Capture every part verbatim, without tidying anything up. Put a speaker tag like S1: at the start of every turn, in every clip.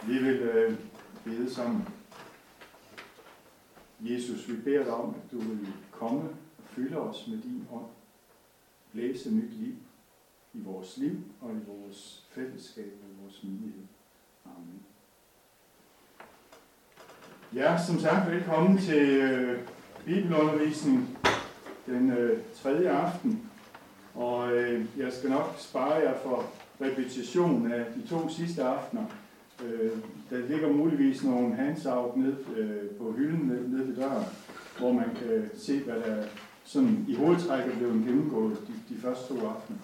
S1: Vi vil øh, bede sammen. Jesus, vi beder dig om, at du vil komme og fylde os med din ånd. Blæse nyt liv i vores liv og i vores fællesskab og i vores menighed. Amen. Ja, som sagt, velkommen til øh, bibelundervisning den øh, tredje aften. Og øh, jeg skal nok spare jer for repetition af de to sidste aftener. Øh, der ligger muligvis nogle handout ned øh, på hylden nede ned ved døren, hvor man kan se, hvad der sådan i hovedtræk er blevet gennemgået de, de første to aftener.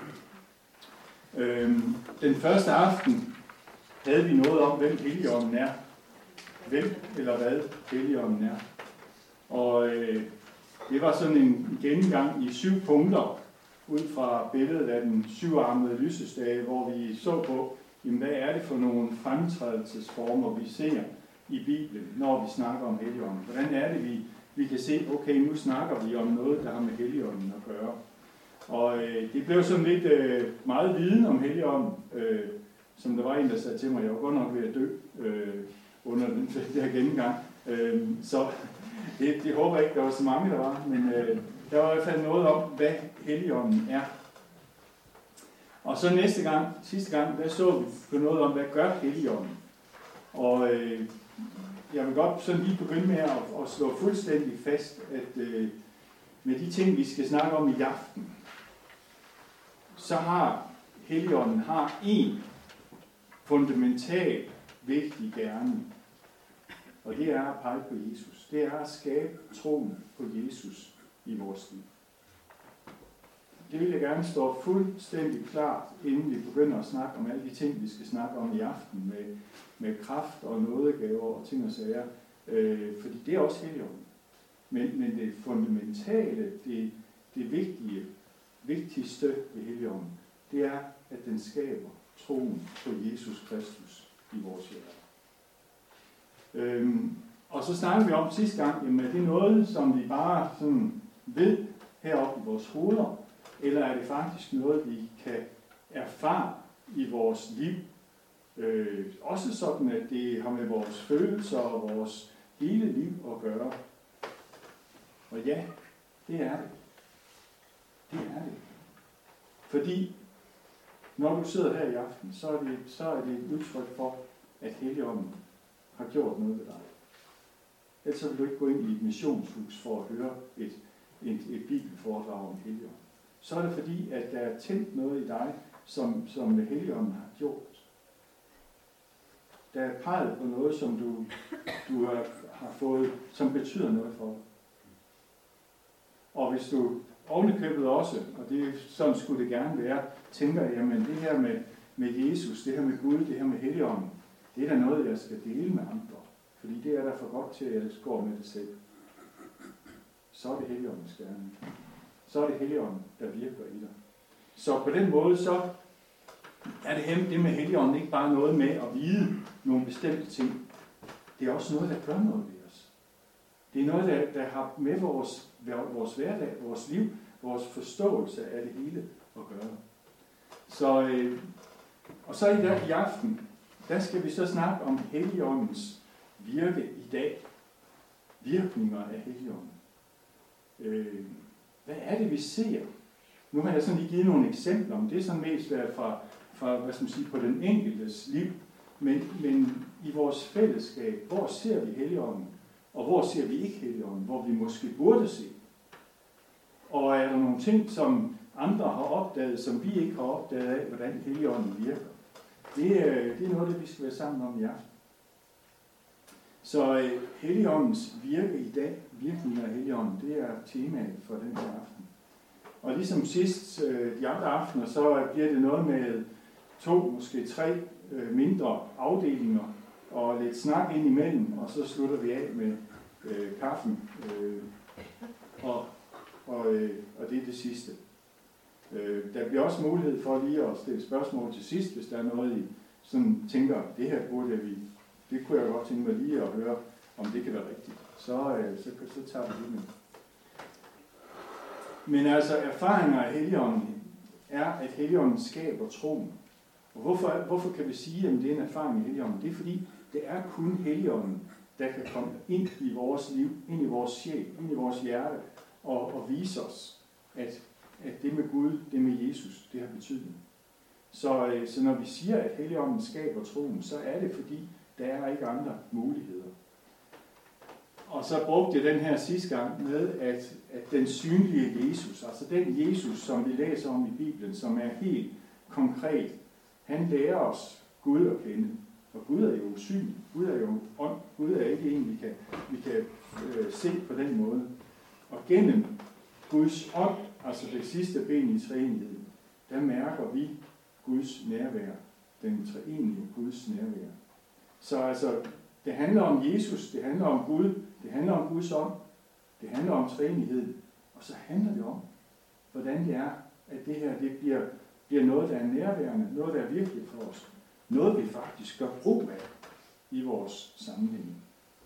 S1: Øh, den første aften havde vi noget om, hvem Helligånden er. Hvem eller hvad Helligånden er. Og øh, det var sådan en gennemgang i syv punkter, ud fra billedet af den syvarmede lysestage, hvor vi så på, jamen, hvad er det for nogle fremtrædelsesformer, vi ser i Bibelen, når vi snakker om Helligånden. Hvordan er det, vi, vi kan se, okay, nu snakker vi om noget, der har med Helligånden at gøre. Og øh, det blev sådan lidt øh, meget viden om Helligånden, øh, som der var en, der sagde til mig, jeg var godt nok ved at dø øh, under den der gennemgang. Øh, så det, det håber jeg ikke, der var så mange, der var, men øh, der var i hvert fald noget om, hvad Helligånden er. Og så næste gang, sidste gang, der så vi på noget om, hvad gør Helligånden. Og øh, jeg vil godt sådan lige begynde med at, at slå fuldstændig fast, at øh, med de ting, vi skal snakke om i aften, så har Helligånden har en fundamental, vigtig gerning. Og det er at pege på Jesus. Det er at skabe troen på Jesus i vores liv. Det vil jeg gerne stå fuldstændig klart, inden vi begynder at snakke om alle de ting, vi skal snakke om i aften, med, med kraft og nådegaver og ting og sager. Øh, fordi det er også Helligånden. Men, men det fundamentale, det, det vigtige, vigtigste ved Helligånden, det er, at den skaber troen på Jesus Kristus i vores hjerter. Øhm, og så snakker vi om sidste gang, jamen er det noget, som vi bare sådan ved heroppe i vores hoveder, eller er det faktisk noget, vi kan erfare i vores liv? Øh, også sådan, at det har med vores følelser og vores hele liv at gøre. Og ja, det er det. Det er det. Fordi når du sidder her i aften, så er det, så er det et udtryk for, at Helligånden har gjort noget ved dig. Ellers vil du ikke gå ind i et missionshus for at høre et, et, et bibelforedrag om Helligånden. Så er det fordi, at der er tændt noget i dig, som, som Helligånden har gjort. Der er peget på noget, som du, du har, har fået, som betyder noget for dig. Og hvis du ovenikøbet også, og det, sådan skulle det gerne være, tænker, jamen det her med, med Jesus, det her med Gud, det her med Helligånden, det er da noget, jeg skal dele med andre. Fordi det er der for godt til, at jeg går med det selv. Så er det Helligåndens gerning. Så er det Helligånden, der virker i dig. Så på den måde, så er det, det med Helligånden ikke bare noget med at vide nogle bestemte ting. Det er også noget, der gør noget ved os. Det er noget, der, der har med vores, vores hverdag, vores liv, vores forståelse af det hele at gøre. Så, øh, og så i, der, i aften, der skal vi så snakke om Helligåndens virke i dag. Virkninger af Helligånden. Øh, hvad er det, vi ser? Nu har jeg sådan lige givet nogle eksempler, om det er sådan mest været fra, fra hvad skal man sige, på den enkeltes liv. Men, men i vores fællesskab, hvor ser vi Helligånden? Og hvor ser vi ikke Helligånden? Hvor vi måske burde se. Og er der nogle ting, som andre har opdaget, som vi ikke har opdaget af, hvordan Helligånden virker? Det, det er noget, det vi skal være sammen om i aften. Så uh, Helligåndens virke i dag, virkningen af Helligånden, det er temaet for den her aften. Og ligesom sidst, uh, de andre aftener, så bliver det noget med to, måske tre uh, mindre afdelinger, og lidt snak ind imellem, og så slutter vi af med uh, kaffen, uh, og, og, uh, og det er det sidste. Uh, der bliver også mulighed for lige at stille spørgsmål til sidst, hvis der er noget, I sådan tænker, det her burde vi. Det kunne jeg godt tænke mig lige at høre, om det kan være rigtigt. Så, øh, så, så tager vi det med. Men altså, erfaringer af Helligånden er, at Helligånden skaber troen. Og hvorfor, hvorfor kan vi sige, at det er en erfaring i Helligånden? Det er fordi, det er kun Helligånden, der kan komme ind i vores liv, ind i vores sjæl, ind i vores hjerte, og, og vise os, at, at det med Gud, det med Jesus, det har betydning. Så, så når vi siger, at Helligånden skaber troen, så er det fordi, der er ikke andre muligheder. Og så brugte jeg den her sidste gang med, at, at den synlige Jesus, altså den Jesus, som vi læser om i Bibelen, som er helt konkret, han lærer os Gud at kende. Og Gud er jo usynlig. Gud er jo ånd. Gud er ikke en, vi kan, vi kan øh, se på den måde. Og gennem Guds ånd, altså det sidste ben i treenigheden, der mærker vi Guds nærvær. Den treenige Guds nærvær. Så altså, det handler om Jesus, det handler om Gud, det handler om Guds ånd, det handler om treenighed, og så handler det om, hvordan det er, at det her det bliver, bliver noget, der er nærværende, noget, der er virkeligt for os. Noget, vi faktisk gør brug af i vores sammenhæng.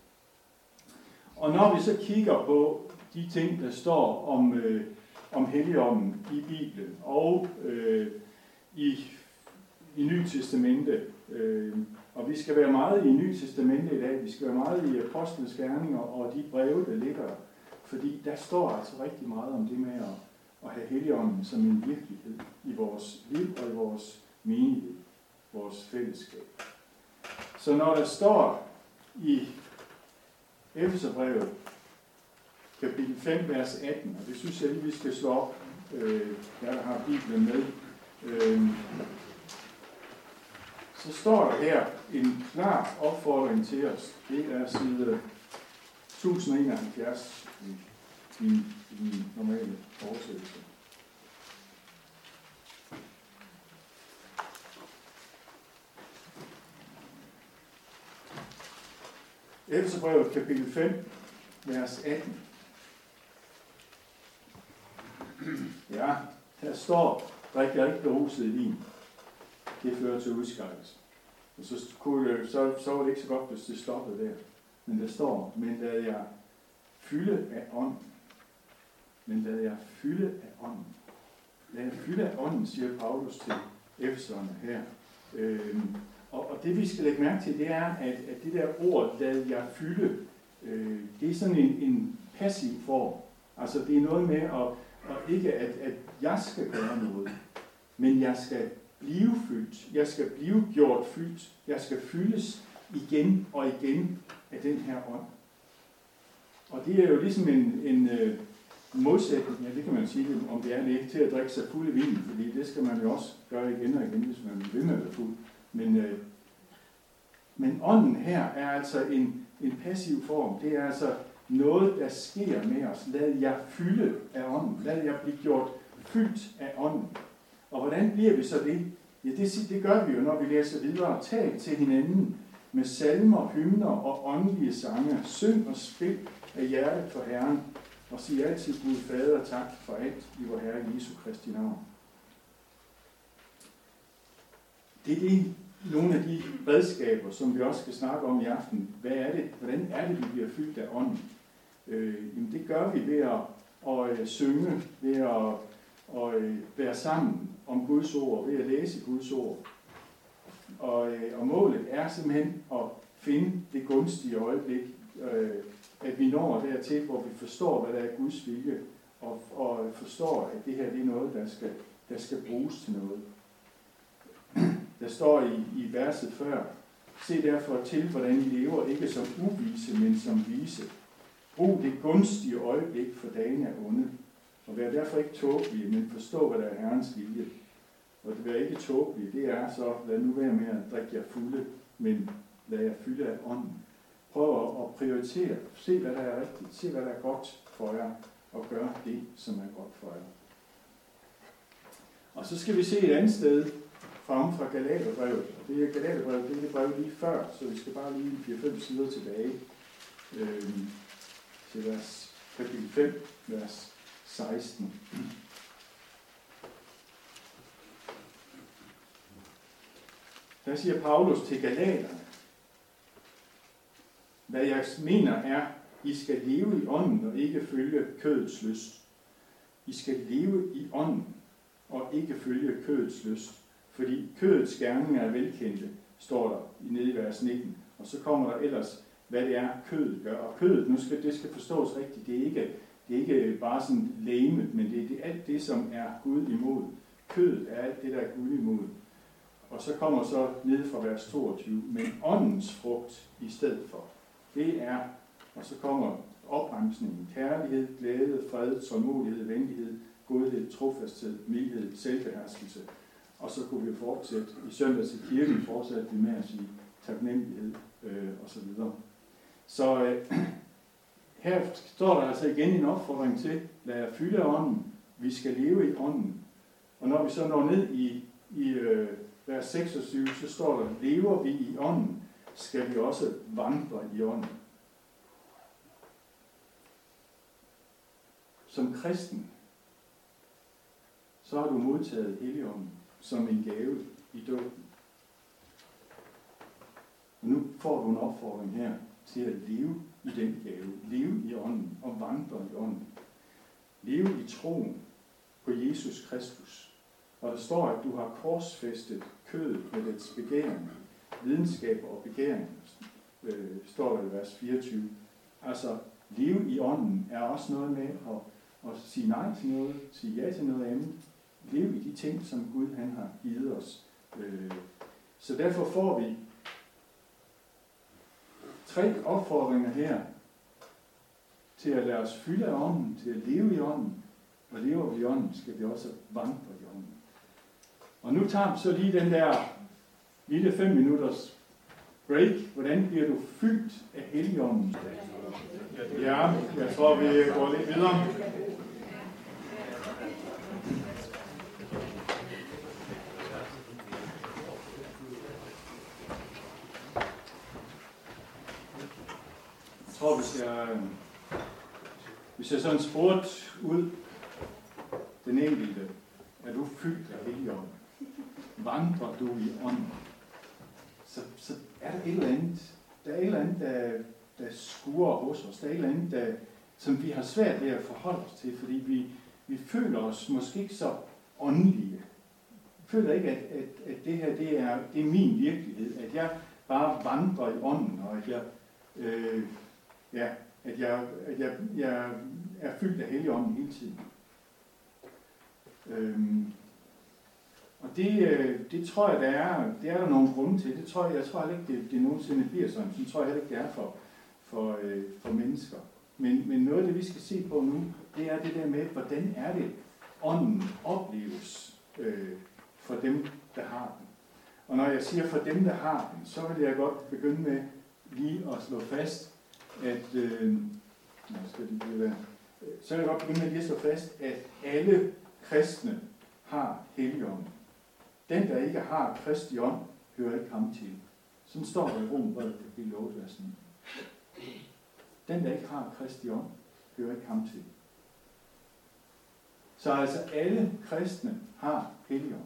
S1: Og når vi så kigger på de ting, der står om, øh, om Helligånden i Bibelen og øh, i, i Nye Testamente, øh, og vi skal være meget i Nye Testamente i dag, vi skal være meget i Apostlenes Gerninger og de breve, der ligger der, fordi der står altså rigtig meget om det med at, at have Helligånden som en virkelighed i vores liv og i vores menighed, vores fællesskab. Så når der står i Efeserbrevet, kapitel fem, vers atten, og det synes jeg lige, vi skal slå op, øh, der, der har Bibelen med, øh, så står der her en klar opfordring til os. Det er side tusind og enoghalvfjerds i, i, i den normale oversættelse. Efeserbrevet kapitel fem, vers atten. Ja, der står, drik jer ikke beruset vin. Det fører til udskillelse. Og så, kunne, så, så var det ikke så godt, hvis det stoppede der. Men der står, men lad jeg fylde af ånden. Men lad jeg fylde af ånden. Lad jeg fylde af ånden, siger Paulus til Efeserne her. Øhm, og, og det vi skal lægge mærke til, det er, at, at det der ord, lad jeg fylde, øh, det er sådan en, en passiv form. Altså det er noget med, at, at ikke at, at jeg skal gøre noget, men jeg skal blive fyldt. Jeg skal blive gjort fyldt. Jeg skal fyldes igen og igen af den her ånd. Og det er jo ligesom en, en uh, modsætning, ja det kan man sige, om det er det, til at drikke sig fuld i vin, fordi det skal man jo også gøre igen og igen, hvis man vil med at være fuld. Men, uh, men ånden her er altså en, en passiv form. Det er altså noget, der sker med os. Lad jeg fylde af ånden. Lad jeg blive gjort fyldt af ånden. Og hvordan bliver vi så det? Ja, det, det gør vi jo, når vi læser videre. Tal til hinanden med salmer, hymner og åndelige sange. Syng og spil af hjertet for Herren. Og sig altid Gud Fader tak for alt i vor Herre Jesu Kristi navn. Det er det, nogle af de redskaber, som vi også skal snakke om i aften. Hvad er det? Hvordan er det, vi bliver fyldt af ånden? Øh, jamen det gør vi ved at, at, at synge, ved at og øh, være sammen om Guds ord, ved at læse Guds ord. Og, øh, og målet er simpelthen at finde det gunstige øjeblik, øh, at vi når dertil, hvor vi forstår, hvad der er Guds vilje, og, og forstår, at det her det er noget, der skal, der skal bruges til noget. Der står i, i verset før, se derfor til, hvordan I lever, ikke som uvise, men som vise. Brug det gunstige øjeblik, for dagen er onde. Og vær derfor ikke tåbelige, men forstå, hvad der er Herrens vilje. Og det være ikke tåbelige, det er så, lad nu være med at drikke jer fulde, men lad jer fylde af ånden. Prøv at prioritere. Se, hvad der er rigtigt. Se, hvad der er godt for jer. Og gør det, som er godt for jer. Og så skal vi se et andet sted fremme fra Galaterbrevet. Og det er Galaterbrevet, det er det brev lige før, så vi skal bare lige fire fem sider tilbage. Øhm, til vers kapitel fem, vers seksten. Der siger Paulus til galaterne, hvad jeg mener er, I skal leve i ånden og ikke følge kødets lyst. I skal leve i ånden og ikke følge kødets lyst. Fordi kødets gerninger er velkendte, står der nede i vers nitten. Og så kommer der ellers, hvad det er, kødet gør. Og kødet, nu skal det skal forstås rigtigt, det er ikke, det er ikke bare sådan lægemet, men det er det, alt det, som er Gud imod. Kødet er alt det, der er Gud imod. Og så kommer så ned fra vers toogtyve, men åndens frugt i stedet for. Det er, og så kommer opremsningen, kærlighed, glæde, fred, tålmodighed, venlighed, godhed, trofasthed, mildhed, selvbeherskelse. Og så kunne vi fortsætte. I søndags i kirken fortsatte vi med at sige taknemmelighed øh, og så videre. Så øh, her står der altså igen en opfordring til, lad jer fylde af ånden. Vi skal leve i ånden. Og når vi så når ned i, i øh, vers seksogtyve, så står der, lever vi i ånden, skal vi også vandre i ånden. Som kristen, så har du modtaget Helligånden som en gave i dåben. Og nu får du en opfordring her til at leve i den gave. Leve i ånden og vandre i ånden. Leve i troen på Jesus Kristus. Og der står, at du har korsfæstet kødet med dets begæring, videnskab og begæring, øh, står der i vers fireogtyve. Altså, leve i ånden er også noget med at, at sige nej til noget, sige ja til noget andet. Leve i de ting, som Gud han har givet os. Øh, så derfor får vi tre opfordringer her til at lade os fylde af ånden, til at leve i ånden, og lever vi i ånden, skal vi også vandre i ånden. Og nu tager vi så lige den der lille fem minutters break. Hvordan bliver du fyldt af Helligånden? Ja, jeg tror, vi går lidt videre. Jeg tror, hvis jeg, hvis jeg sådan spurgte ud den enkelte, er du fyldt af Helligånden? Vandrer du i ånden? Så, så er der et eller andet, der er et eller andet, der, der skuer hos os. Der er et eller andet, der, som vi har svært ved at forholde os til, fordi vi, vi føler os måske ikke så åndelige. Vi føler ikke, at, at, at det her det er, det er min virkelighed, at jeg bare vandrer i ånden, og at jeg, øh, ja, at jeg, at jeg, jeg er fyldt af Helligånden hele tiden. Øhm, og det, det tror jeg, der er, det er der nogle grunde til. Det tror jeg, jeg tror ikke, det, det nogensinde bliver sådan. Så tror jeg heller ikke, det er for, for, øh, for mennesker. Men, men noget af det, vi skal se på nu, det er det der med, hvordan er det, ånden opleves øh, for dem, der har den. Og når jeg siger for dem, der har den, så vil jeg godt begynde med lige at slå fast, at øh, skal det blive være, så vil jeg godt begynde med lige at slå fast, at alle kristne har Helligånden. Den, der ikke har Kristi ånd, hører ikke ham til. Sådan står der i Romerbrevet kapitel otte, vers ni. Den, der ikke har Kristi ånd, hører ikke ham til. Så altså alle kristne har Helligånden.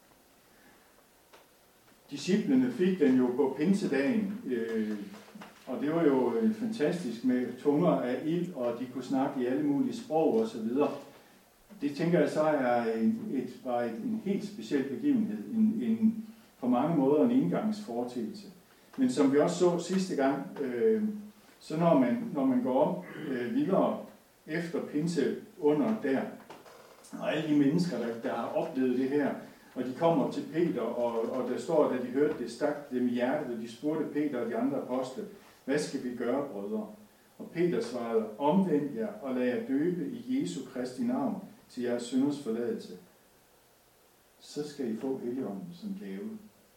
S1: Disciplene fik den jo på pinsedagen, øh, og det var jo fantastisk med tunger af ild, og de kunne snakke i alle mulige sprog og så videre. Det tænker jeg så er en, et, var et, en helt speciel begivenhed, en, en, på mange måder en indgangsforetagelse. Men som vi også så sidste gang, øh, så når man, når man går om øh, videre efter pinse under der, og alle de mennesker, der, der har oplevet det her, og de kommer til Peter, og, og der står, da de hørte det, stak dem i hjertet, og de spurgte Peter og de andre apostle, hvad skal vi gøre, brødre? Og Peter svarede, omvend jer og lad jer døbe i Jesu Kristi navn til jeres synders forladelse. Så skal I få Helligånden som gave.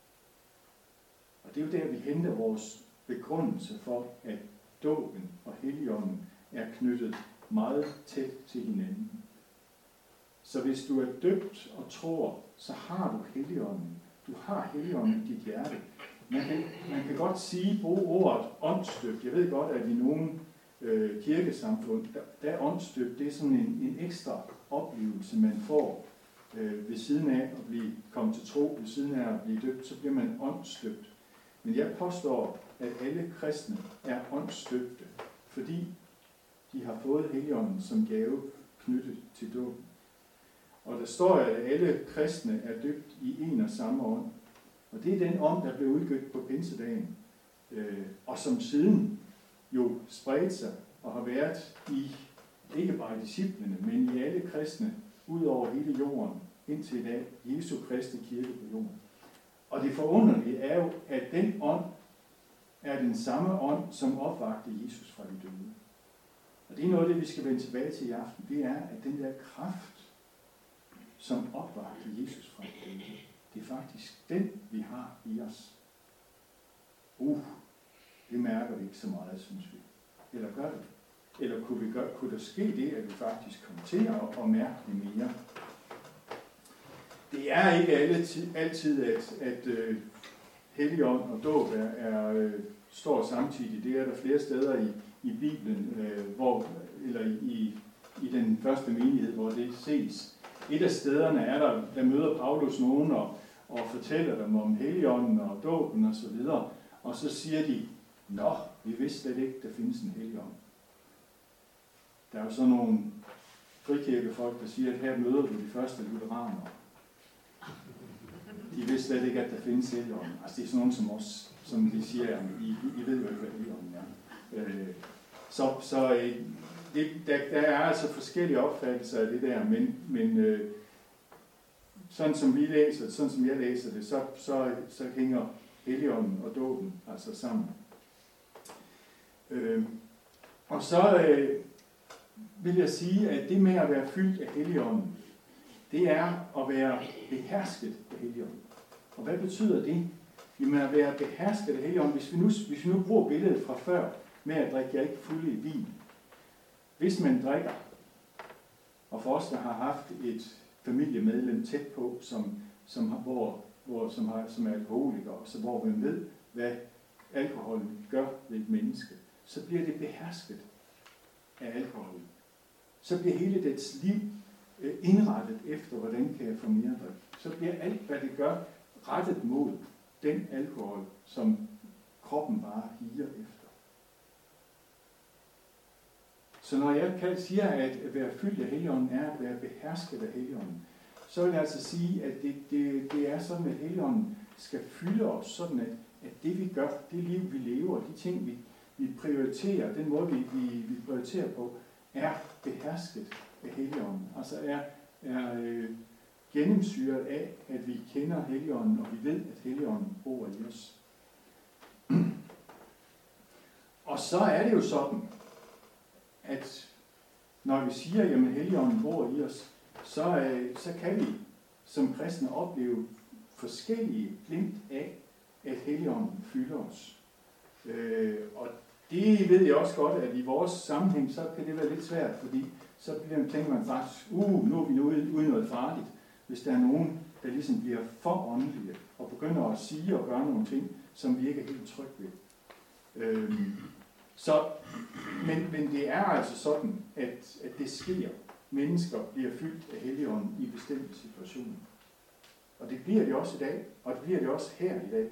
S1: Og det er jo der, vi henter vores begrundelse for, at dåben og Helligånden er knyttet meget tæt til hinanden. Så hvis du er døbt og tror, så har du Helligånden. Du har Helligånden i dit hjerte. Man kan, man kan godt sige, bruge ordet åndsdøbt. Jeg ved godt, at i nogle øh, kirkesamfund, der, der er åndsdøbt, det er sådan en, en ekstra oplevelse, man får øh, ved siden af at blive kommet til tro, ved siden af at blive døbt, så bliver man åndsdøbt. Men jeg påstår, at alle kristne er åndsdøbte, fordi de har fået Helligånden som gave knyttet til dåben. Og der står, at alle kristne er døbt i en og samme ånd. Og det er den ånd, der blev udgivet på pinsedagen, øh, og som siden jo spredte sig og har været i, ikke bare disciplene, men i alle kristne, ud over hele jorden, indtil i dag, Jesu Kristi kirke på jorden. Og det forunderlige er jo, at den ånd er den samme ånd, som opvagte Jesus fra de døde. Og det er noget af det, vi skal vende tilbage til i aften. Det er, at den der kraft, som opvagte Jesus fra de døde, det er faktisk den, vi har i os. Uh, det mærker vi ikke så meget, synes vi. Eller gør det? Eller kunne, vi gøre, kunne der ske det, at vi faktisk kommer til at, at mærke det mere? Det er ikke altid, altid at, at uh, Helligånd og dåb er, er, uh, står samtidig. Det er der flere steder i, i Bibelen, uh, hvor, eller i, i den første menighed, hvor det ses. Et af stederne er der, der møder Paulus nogen og, og fortæller dem om Helligånden og dåben og så videre. Og så siger de, nå, vi vidste slet ikke, der findes en Helligånd. Der er jo sådan nogle frikirkefolk, der siger, at her møder du de første lutheranere. De vidste slet ikke, at der findes Helligånden. Altså det er sådan nogen som os, som de siger, at I, I ved jo ikke, hvad Helligånden er. Øh, så så øh, det, der, der er altså forskellige opfattelser af det der, men, men øh, sådan som vi læser, sådan som jeg læser det, så, så, så hænger Helligånden og dåben altså sammen. Øh, og så øh, vil jeg sige, at det med at være fyldt af Helligånden, det er at være behersket af Helligånden. Og hvad betyder det? Jamen at være behersket af Helligånden, hvis vi nu, hvis vi nu bruger billedet fra før, med at drikke jer ikke fulde i vin. Hvis man drikker, og for os, der har haft et familiemedlem tæt på, som, som, hvor, hvor, som, har, som er alkoholiker, så hvor man ved, hvad alkoholen gør ved et menneske, så bliver det behersket af alkoholen. Så bliver hele dets liv indrettet efter, hvordan kan jeg få mere drik. Så bliver alt, hvad det gør, rettet mod den alkohol, som kroppen bare higer efter. Så når jeg kan sige, at være fyldt af Helligånden er at være behersket af Helligånden, så vil jeg altså sige, at det, det, det er sådan, at Helligånden skal fylde os, sådan at, at det vi gør, det liv vi lever, de ting vi, vi prioriterer, den måde vi, vi, vi prioriterer på, er behersket af Helligånden. Altså er, er øh, gennemsyret af, at vi kender Helligånden, og vi ved, at Helligånden bor i os. Og så er det jo sådan, at når vi siger, at Helligånden bor i os, så, øh, så kan vi som kristne opleve forskellige glimt af, at Helligånden fylder os. Øh, og det ved jeg også godt, at i vores sammenhæng, så kan det være lidt svært, fordi så bliver, tænker man faktisk, uh, nu er vi ude, ude noget farligt, hvis der er nogen, der ligesom bliver for åndelige, og begynder at sige og gøre nogle ting, som vi ikke er helt trygge ved. Øh, Så, men, men det er altså sådan, at, at det sker. Mennesker bliver fyldt af Helligånden i bestemte situationer. Og det bliver det også i dag, og det bliver det også her i dag.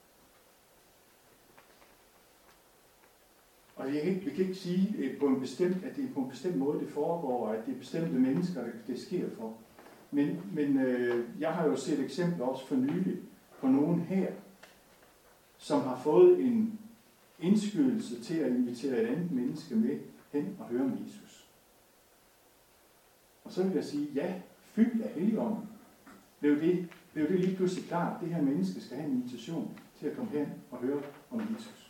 S1: Og jeg kan ikke, vi kan ikke sige på en bestemt, at det er på en bestemt måde, det foregår, og at det er bestemte mennesker, det sker for. Men, men øh, jeg har jo set eksempler også for nylig på nogen her, som har fået en indskydelse til at invitere et andet menneske med hen og høre om Jesus. Og så vil jeg sige, ja, fyldt af Helligånden, blev det, blev det lige pludselig klart, at det her menneske skal have en invitation til at komme hen og høre om Jesus.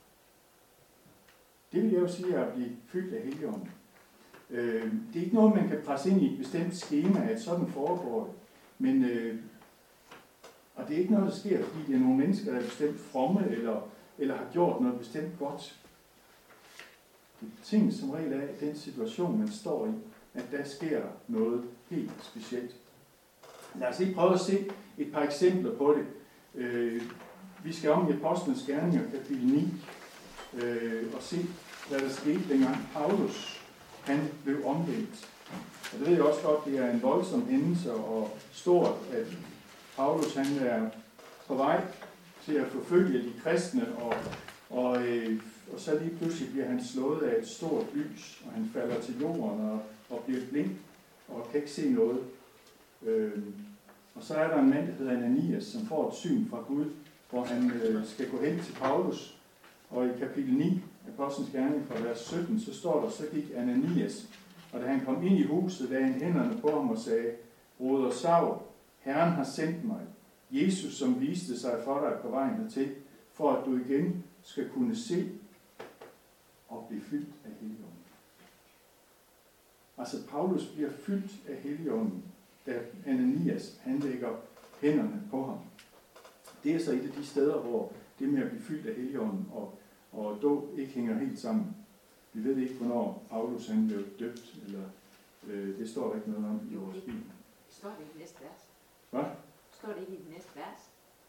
S1: Det vil jeg jo sige, at blive fyldt af Helligånden. Øh, det er ikke noget, man kan presse ind i et bestemt skema, at sådan foregår det. Men, øh, og det er ikke noget, der sker, fordi det er nogle mennesker, der er bestemt fromme, eller eller har gjort noget bestemt godt. Det er ting som regel af den situation, man står i, at der sker noget helt specielt. Lad os lige prøve at se et par eksempler på det. Øh, vi skal om i Apostlenes Gerninger, kapitel ni, øh, og se, hvad der skete dengang Paulus, han blev omvendt. Og det ved jeg også godt, det er en voldsom hændelse og stort, at Paulus han er på vej til at forfølge de kristne, og, og, øh, og så lige pludselig bliver han slået af et stort lys, og han falder til jorden og, og bliver blind, og kan ikke se noget. Øh, og så er der en mand, der hedder Ananias, som får et syn fra Gud, hvor han øh, skal gå hen til Paulus. Og i kapitel ni, Apostlenes Gerning fra vers sytten, så står der, så gik Ananias, og da han kom ind i huset, lagde han hænderne på ham og sagde, broder Saul, Herren har sendt mig, Jesus, som viste sig for dig på vejen hertil, for at du igen skal kunne se og blive fyldt af Helligånden. Altså, Paulus bliver fyldt af Helligånden, da Ananias, han lægger hænderne på ham. Det er så et af de steder, hvor det med at blive fyldt af Helligånden og, og dåb ikke hænger helt sammen. Vi ved ikke, hvornår Paulus han blev døbt, eller øh, det står der ikke noget om i vores bibel.
S2: Står det i det næste vers?
S1: Hvad?
S2: Står det ikke i det næste vers?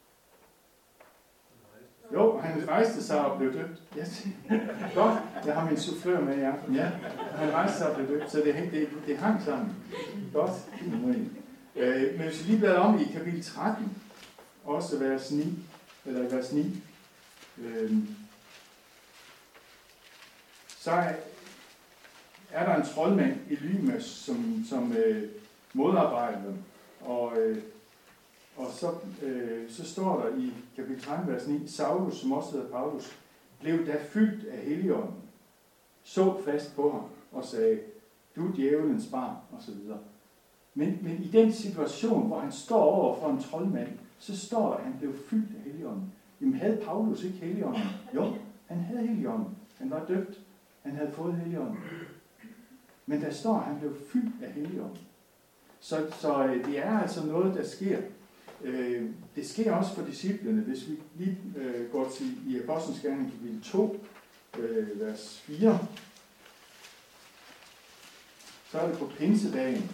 S1: Jo, han rejste sig og blev døbt. Yes. Godt, jeg har min soufflør med i aften. Ja, han rejste sig og blev døbt, så det, det, det hang sammen. Godt. Øh, men hvis vi lige bladrer om i kapitel tretten, også vers ni, eller vers ni, øh, så er, er der en troldmand, Elymas, som, som øh, modarbejder dem. Og, øh, og så, øh, så står der i kapitel tretten, vers ni, Saulus, som også hedder Paulus, blev da fyldt af Helligånden, så fast på ham og sagde, du er djævelens barn, osv. Men, men i den situation, hvor han står over for en troldmand, så står der, at han blev fyldt af Helligånden. Jamen havde Paulus ikke Helligånden? Jo, han havde Helligånden. Han var døbt. Han havde fået Helligånden. Men der står, at han blev fyldt af Helligånden. Så, så det er altså noget, der sker. Øh, det sker også for disciplene. Hvis vi lige øh, går til i Apostlenes Gerning kapitel to, øh, vers fire, så er det på pinsedagen,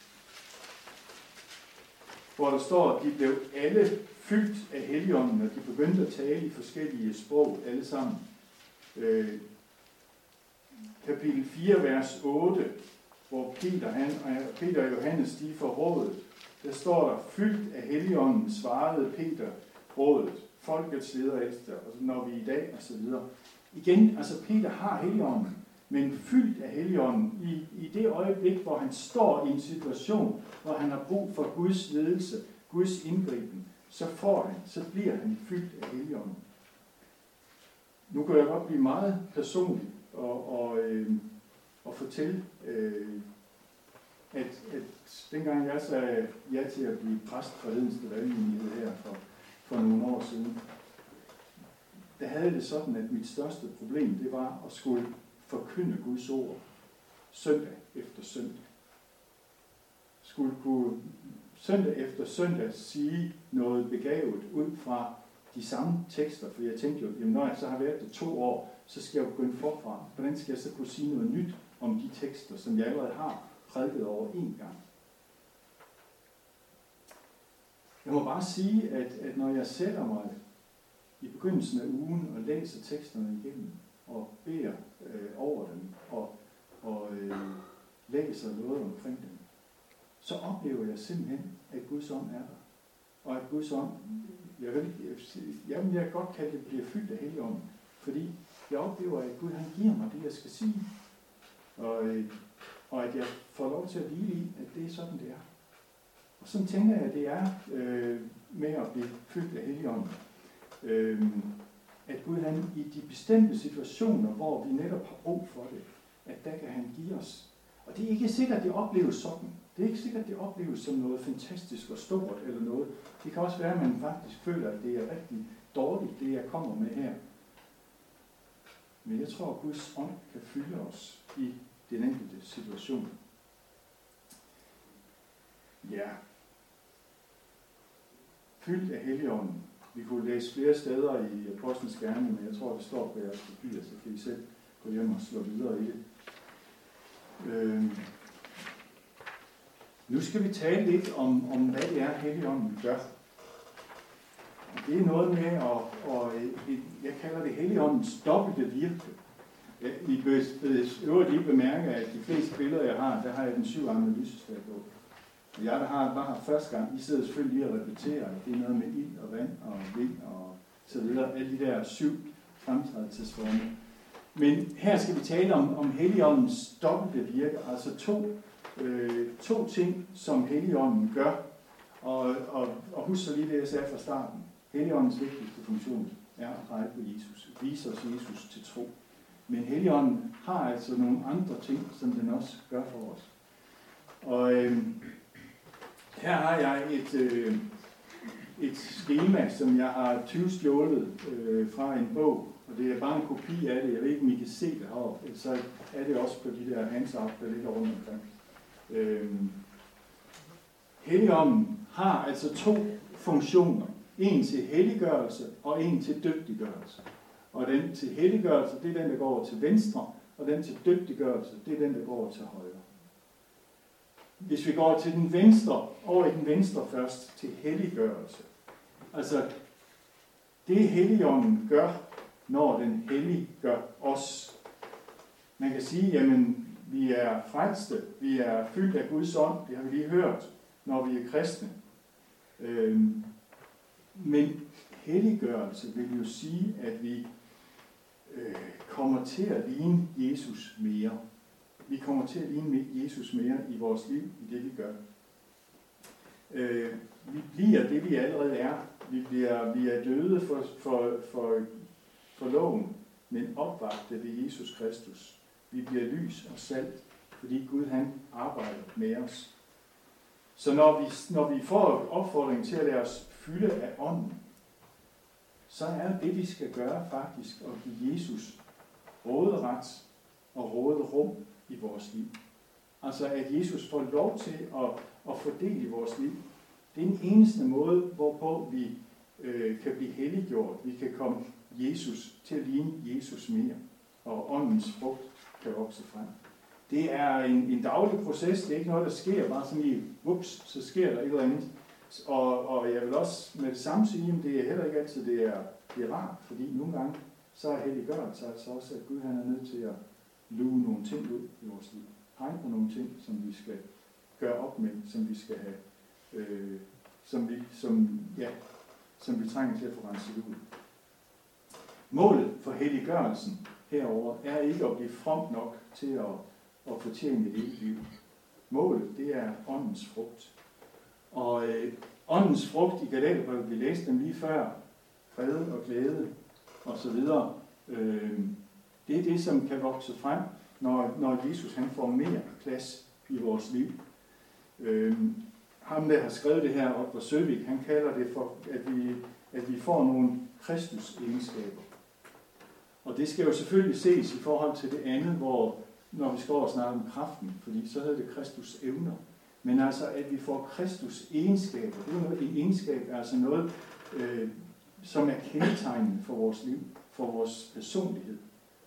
S1: hvor der står, at de blev alle fyldt af Helligånden, og de begyndte at tale i forskellige sprog, alle sammen. Øh, kapitel fire, vers otte, hvor Peter, han, Peter og Johannes, de får rådet. Der står der, fyldt af Helligånden, svarede Peter rådet. Folkets leder ældste, og når vi i dag, og så videre. Igen, altså Peter har Helligånden, men fyldt af Helligånden i, i det øjeblik, hvor han står i en situation, hvor han har brug for Guds ledelse, Guds indgriben, så får han, så bliver han fyldt af Helligånden. Nu kan jeg godt blive meget personlig og, og, øh, og fortælle, øh, at, at dengang jeg sagde ja til at blive præst for Hedenste Valgmenighed her for, for nogle år siden, der havde det sådan, at mit største problem, det var at skulle forkynde Guds ord søndag efter søndag. Skulle kunne søndag efter søndag sige noget begavet ud fra de samme tekster, for jeg tænkte jo, jamen når jeg så har været det to år, så skal jeg jo begynde forfra. Hvordan skal jeg så kunne sige noget nyt om de tekster, som jeg allerede har prædiket over en gang? Jeg må bare sige, at, at når jeg sætter mig i begyndelsen af ugen og læser teksterne igennem, og beder øh, over dem, og, og øh, læser noget omkring dem, så oplever jeg simpelthen, at Guds ånd er der. Og at Guds ånd, jeg vil, jeg, jeg vil godt kalde det, bliver fyldt af Helligånden, fordi jeg oplever, at Gud han giver mig det, jeg skal sige. Og, øh, og at jeg får lov til at hvile i, at det er sådan, det er. Og sådan tænker jeg, at det er øh, med at blive fyldt af Helligånden. Øh, at Gud han i de bestemte situationer, hvor vi netop har brug for det, at der kan han give os. Og det er ikke sikkert, at det opleves sådan. Det er ikke sikkert, at det opleves som noget fantastisk og stort eller noget. Det kan også være, at man faktisk føler, at det er rigtig dårligt, det jeg kommer med her. Men jeg tror, at Guds ånd kan fylde os i den enkelte situation. Ja. Fyldt af Helligånden. Vi kunne læse flere steder i Apostlenes Gerning, men jeg tror, det står på jeres papir, så kan I selv gå hjem og slå videre i det. Øh, nu skal vi tale lidt om, om hvad det er, Helligånden gør. Og det er noget med, at, og jeg kalder det Helligåndens dobbelte virke. I øvrigt lige bemærke, at de fleste billeder, jeg har, der har jeg den syvarmede lysestat på. Og jeg, der har bare første gang, I sidder selvfølgelig lige og repeterer, det er noget med ild og vand og vind og så videre, alle de der syv fremtrædelsesformer. Men her skal vi tale om, om Helligåndens dobbelte virke, altså to øh, to ting, som Helligånden gør. Og, og, og husk så lige det, jeg sagde fra starten. Helligåndens vigtigste funktion er at pege på Jesus. Vise os Jesus til tro. Men Helligånden har altså nogle andre ting, som den også gør for os. Og øh, her har jeg et, øh, et skema, som jeg har tyvstjålet øh, fra en bog. Og det er bare en kopi af det. Jeg ved ikke, om I kan se det heroppe. Så er det også på de der hands-up, der ligger rundt omkring. Øh, Helligånden har altså to funktioner. En til helliggørelse og en til dygtiggørelse. Og den til helliggørelse, det er den, der går over til venstre, og den til dygtiggørelse, det er den, der går over til højre. Hvis vi går til den venstre, over i den venstre først, til helliggørelse. Altså, det Helligånden gør, når den helliggør os. Man kan sige, jamen, vi er frelste, vi er fyldt af Guds ånd, det har vi lige hørt, når vi er kristne. Øhm, men helliggørelse vil jo sige, at vi øh, kommer til at ligne Jesus mere. Vi kommer til at ligne Jesus mere i vores liv, i det vi gør. Øh, vi bliver det, vi allerede er. Vi, bliver, vi er døde for, for, for, for loven, men opvagte ved Jesus Kristus. Vi bliver lys og salt, fordi Gud han arbejder med os. Så når vi, når vi får opfordring til at lade os fylde af ånden, så er det, vi skal gøre faktisk at give Jesus råderet og råderum i vores liv. Altså at Jesus får lov til at, at få del i vores liv. Det er den eneste måde, hvorpå vi øh, kan blive helliggjort. Vi kan komme Jesus til at ligne Jesus mere, og åndens frugt kan vokse frem. Det er en, en daglig proces. Det er ikke noget, der sker bare sådan i, ups, så sker der et eller andet. Og, og jeg vil også med det samme sige, at det er heller ikke altid, det er, det er rart, fordi nogle gange, så er helliggørelse altså også, at Gud han er nødt til at luge nogle ting ud i vores liv. Pege på nogle ting, som vi skal gøre op med, som vi skal have, øh, som, vi, som, ja, som vi trænger til at få renset ud. Målet for helliggørelsen herover er ikke at blive from nok til at, at fortjene et evigt liv. Målet, det er åndens frugt. Og øh, åndens frugt i Galaterbrevet, vi læste dem lige før, fred og glæde osv., øh, det er det, som kan vokse frem, når, når Jesus han får mere plads i vores liv. Øh, ham, der har skrevet det her, Otto Søvig, han kalder det for, at vi, at vi får nogle Kristus-egenskaber. Og det skal jo selvfølgelig ses i forhold til det andet, hvor når vi skal over og snakke om kraften, fordi så hedder det Kristus evner. Men altså, at vi får Kristus egenskaber, det er noget, en egenskab er altså noget, øh, som er kendetegnende for vores liv, for vores personlighed.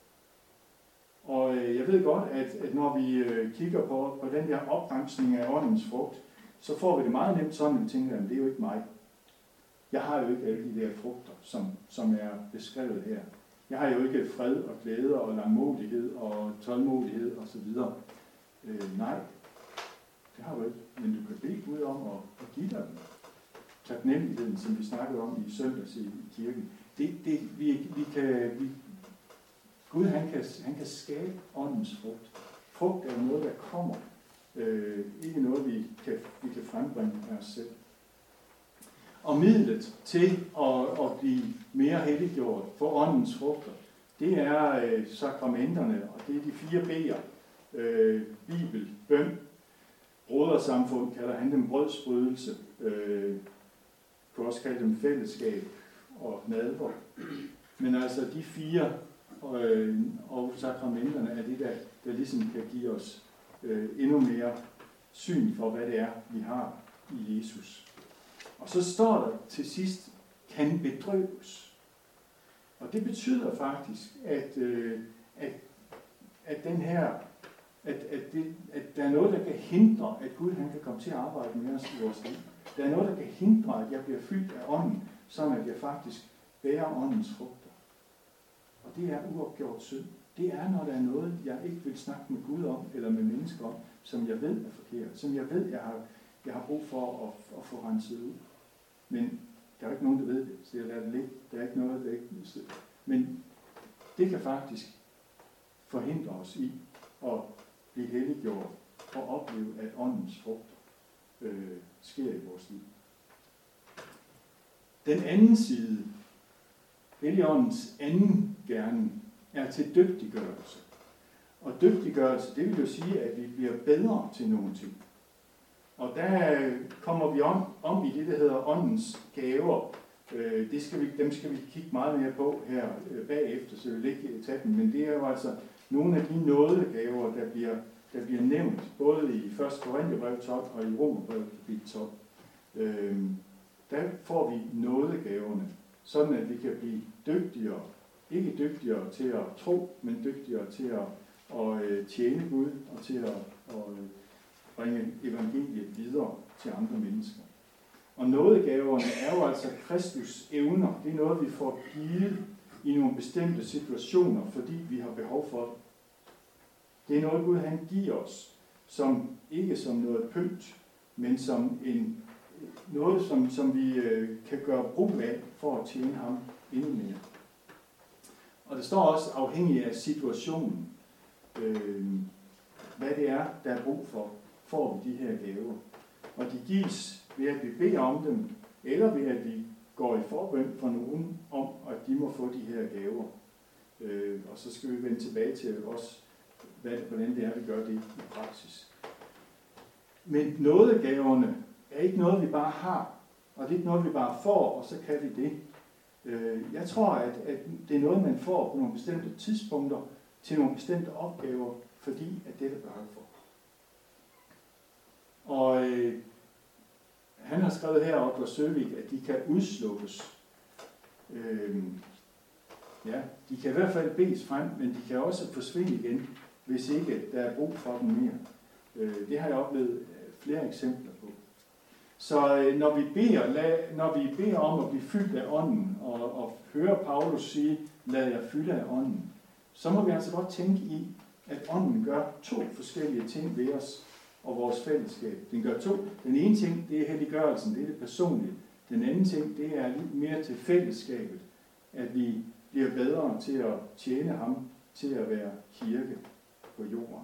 S1: Og øh, jeg ved godt, at, at når vi øh, kigger på, på den der opremsning af åndens frugt, så får vi det meget nemt sådan, at vi tænker, at det er jo ikke mig. Jeg har jo ikke alle de der frugter, som, som er beskrevet her. Jeg har jo ikke fred og glæde og langmodighed og tålmodighed osv. Øh, nej, det har du ikke. Men du kan bede Gud om at, at give dig den. Taknemmeligheden, som vi snakkede om i søndags i, i kirken. Det, det, vi, vi kan, vi, Gud han kan, han kan skabe åndens frugt. Frugt er noget, der kommer. Øh, ikke noget, vi kan, vi kan frembringe af os selv. Og midlet til at, at blive mere helliggjort for åndens frugter, det er øh, sakramenterne, og det er de fire B'er. Øh, Bibel, bøn, brodersamfund kalder han dem brødsbrydelse, øh, kan også kalde dem fællesskab og nadver. Men altså de fire øh, og sakramenterne er det, der, der ligesom kan give os øh, endnu mere syn for, hvad det er, vi har i Jesus. Og så står der til sidst, kan bedrøves. Og det betyder faktisk, at, øh, at, at den her, at, at, det, at der er noget, der kan hindre, at Gud han kan komme til at arbejde med os i vores liv. Der er noget, der kan hindre, at jeg bliver fyldt af ånden, sådan at jeg faktisk bærer åndens frugter. Og det er uopgjort synd. Det er, når der er noget, jeg ikke vil snakke med Gud om, eller med mennesker om, som jeg ved er forkert, som jeg ved, jeg har, jeg har brug for at, at få renset ud. Men der er ikke nogen, der ved det, så jeg lader det ligge. Der er ikke noget, der ikke... Men det kan faktisk forhindre os i at blive helliggjort at opleve, at åndens frugter øh, sker i vores liv. Den anden side, Helligåndens anden gerning, er til dygtiggørelse. Og dygtiggørelse, det vil jo sige, at vi bliver bedre til nogle ting. Og der kommer vi om, om i det, der hedder åndens gaver. Øh, det skal vi, dem skal vi kigge meget mere på her øh, bagefter, så vi vil ikke tage dem. Men det er jo altså nogle af de nådegaver, der bliver, der bliver nævnt, både i første Korintherbrev tolv og i Romerbrev kapitel tolv. Øh, der får vi nådegaverne, sådan at vi kan blive dygtigere. Ikke dygtigere til at tro, men dygtigere til at, at, at tjene Gud og til at, at bringe evangeliet videre til andre mennesker. Og nådegaverne er jo altså Kristus evner. Det er noget, vi får givet i nogle bestemte situationer, fordi vi har behov for det. Det er noget, Gud han giver os, som ikke som noget pynt, men som en, noget, som, som vi øh, kan gøre brug af for at tjene ham endnu mere. Og det står også afhængigt af situationen, øh, hvad det er, der er brug for, får vi de her gaver. Og de gives ved, at vi beder om dem, eller ved, at vi går i forbøn for nogen om, at de må få de her gaver. Øh, og så skal vi vende tilbage til også, hvad, hvordan det er, vi gør det i praksis. Men nådegaverne er ikke noget, vi bare har, og det er ikke noget, vi bare får, og så kan vi det. Øh, jeg tror, at, at det er noget, man får på nogle bestemte tidspunkter, til nogle bestemte opgaver, fordi at det er der behov for. Og øh, han har skrevet heroppe, og Søvik, at de kan udslukkes. Øh, ja, de kan i hvert fald bedes frem, men de kan også forsvinde igen, hvis ikke der er brug for dem mere. Øh, det har jeg oplevet flere eksempler på. Så øh, når, vi beder, lad, når vi beder om at blive fyldt af ånden, og, og hører Paulus sige, lad jer fylde af ånden, så må vi altså godt tænke i, at ånden gør to forskellige ting ved os og vores fællesskab. Den gør to. Den ene ting, det er helliggørelsen, det er det personlige. Den anden ting, det er lidt mere til fællesskabet, at vi bliver bedre til at tjene ham, til at være kirke på jorden.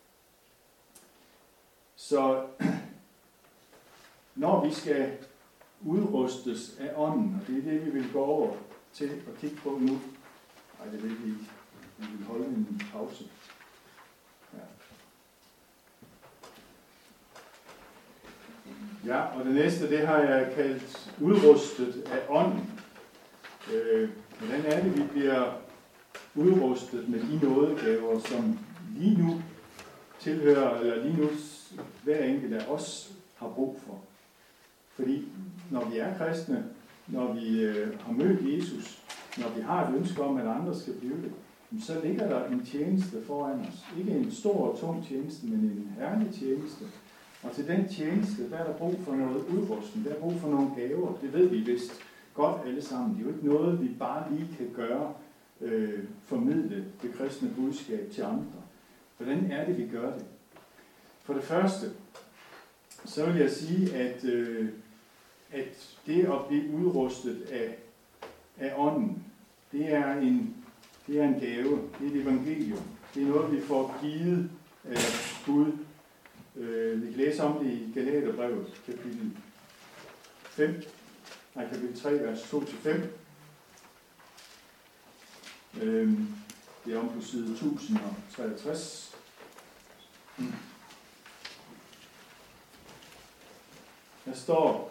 S1: Så når vi skal udrustes af ånden, og det er det, vi vil gå over til at kigge på nu. Nej, det vil vi ikke. Vi vil holde en pause. Ja. Ja, og det næste, det har jeg kaldt udrustet af ånden. Øh, hvordan er det, vi bliver udrustet med de nådegaver, som lige nu tilhører, eller lige nu hver enkelt af os har brug for? Fordi når vi er kristne, når vi øh, har mødt Jesus, når vi har et ønske om, at andre skal blive det, så ligger der en tjeneste foran os. Ikke en stor og tung tjeneste, men en herlig tjeneste. Og til den tjeneste, der er der brug for noget udrustning, der er brug for nogle gaver. Det ved vi vist godt alle sammen. Det er jo ikke noget, vi bare lige kan gøre, øh, formidle det kristne budskab til andre. Hvordan er det, vi gør det? For det første, så vil jeg sige, at, øh, at det at blive udrustet af, af ånden, det er, en, det er en gave, det er et evangelium. Det er noget, vi får givet af Gud. Øh, vi kan læse om det i Galaterbrevet, kapitel fem, nej, kapitel tre, vers to til fem. Øh, det er om på side tusind og treogtres. Hmm. Der står,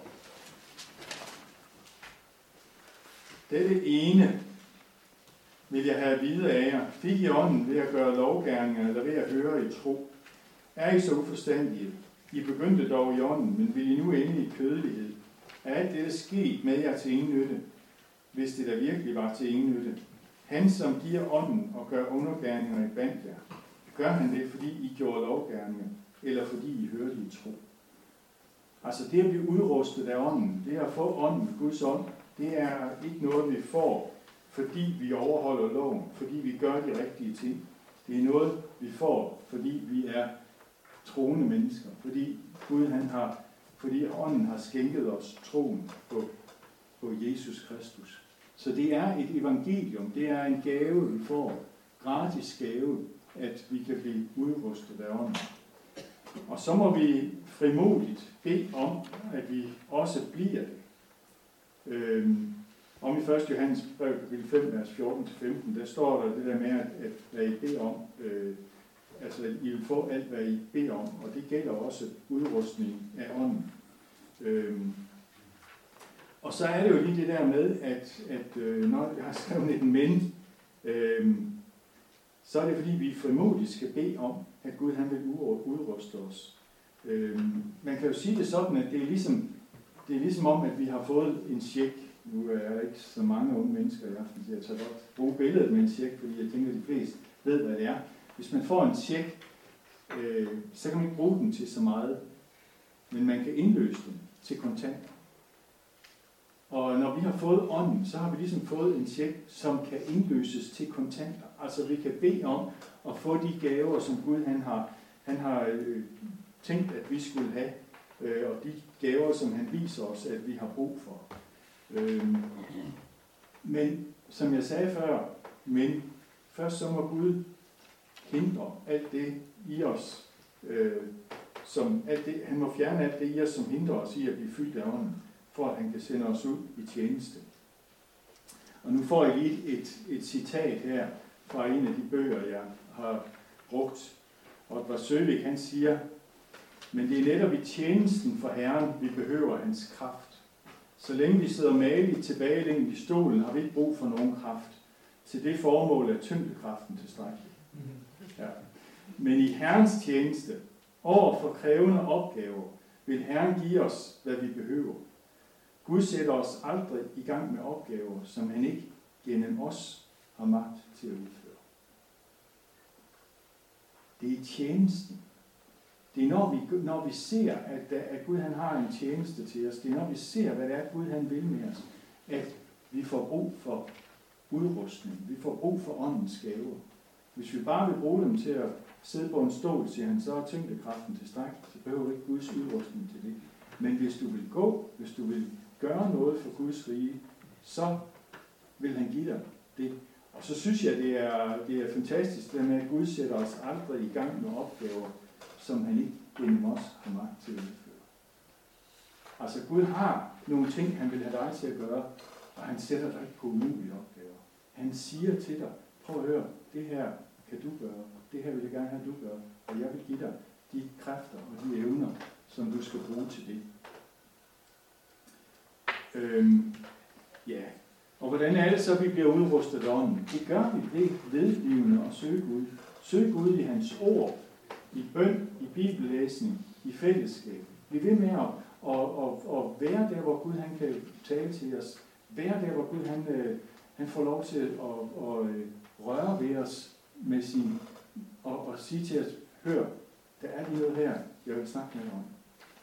S1: dette ene vil jeg have at vide af jer, fik I ånden ved at gøre lovgerninger eller ved at høre i tro. Er I så uforstandige? I begyndte dog i ånden, men vil I nu ende i kødelighed? Er alt dette sket med jer til ingen nytte, hvis det der virkelig var til ingen nytte? Han, som giver ånden og gør undergerninger i blandt jer, gør han det, fordi I gjorde lovgerninger, eller fordi I hørte i tro? Altså det at blive udrustet af ånden, det at få ånden, Guds ånd, det er ikke noget, vi får, fordi vi overholder loven, fordi vi gør de rigtige ting. Det er noget, vi får, fordi vi er troende mennesker, fordi Gud han har, fordi ånden har skænket os troen på, på Jesus Kristus. Så det er et evangelium, det er en gave, vi får, gratis gave, at vi kan blive udrustet af ånden. Og så må vi frimodigt bede om, at vi også bliver det. Øhm, om i første Johannes brev, kapitel fem, vers fjorten til femten, der står der det der med, at, at hvad I beder om, øh, altså at I vil få alt, hvad I beder om, og det gælder også udrustning af ånden. Øhm, og så er det jo lige det der med, at, at øh, når jeg har skrevet et men, øh, så er det fordi, vi frimodigt skal bede om, at Gud han vil udruste os. Øh, man kan jo sige det sådan, at det er ligesom, det er ligesom om, at vi har fået en check. Nu er der ikke så mange unge mennesker i aften, så jeg tager godt bruge billedet med en check, fordi jeg tænker, at de fleste ved, hvad det er. Hvis man får en check, øh, så kan man ikke bruge den til så meget, men man kan indløse den til kontanter. Og når vi har fået ånden, så har vi ligesom fået en check, som kan indløses til kontanter. Altså vi kan bede om at få de gaver, som Gud han har, han har øh, tænkt, at vi skulle have, øh, og de gaver, som han viser os, at vi har brug for. Øh, men som jeg sagde før, men først så må Gud hindre alt det i os, øh, som alt det, han må fjerne alt det i os, som hindrer os i at blive fyldt af ånden, for at han kan sende os ud i tjeneste. Og nu får jeg lige et, et citat her fra en af de bøger, jeg har brugt. Oddvar Søvik, han siger, men det er netop i tjenesten for Herren, vi behøver hans kraft. Så længe vi sidder maligt tilbagelænget i stolen, har vi ikke brug for nogen kraft. Til det formål er tyngdekraften tilstrækkelig. Ja. Men i Herrens tjeneste, over for krævende opgaver, vil Herren give os, hvad vi behøver. Gud sætter os aldrig i gang med opgaver, som han ikke gennem os har magt til at udføre. Det er tjenesten. Det er når vi, når vi ser, at, at Gud han har en tjeneste til os. Det er når vi ser, hvad det er, Gud han vil med os. At vi får brug for udrustning. Vi får brug for åndens gaver. Hvis vi bare vil bruge dem til at sidde på en stol, siger han, så er tyngdekraften tilstrækkelig. Så behøver du ikke Guds udrustning til det. Men hvis du vil gå, hvis du vil gøre noget for Guds rige, så vil han give dig det. Og så synes jeg, det er, det er fantastisk, det med, at Gud sætter os aldrig i gang med opgaver, som han ikke gennem os har magt til at udføre. Altså Gud har nogle ting, han vil have dig til at gøre, og han sætter dig ikke på umulige opgaver. Han siger til dig, prøv at høre, det her kan du gøre, det her vil jeg gerne have, du gør, og jeg vil give dig de kræfter og de evner, som du skal bruge til det. Øhm, ja, og hvordan er det så, vi bliver udrustet af ånden? Det gør vi ved vedblivende og søge Gud. Søg Gud i hans ord, i bøn, i bibellæsning, i fællesskab. Vi vil med at, at, at, at være der, hvor Gud han kan tale til os. Være der, hvor Gud han, han får lov til at, at, at røre ved os med sin, og, og sige til os, hør, der er noget her, jeg vil snakke med om.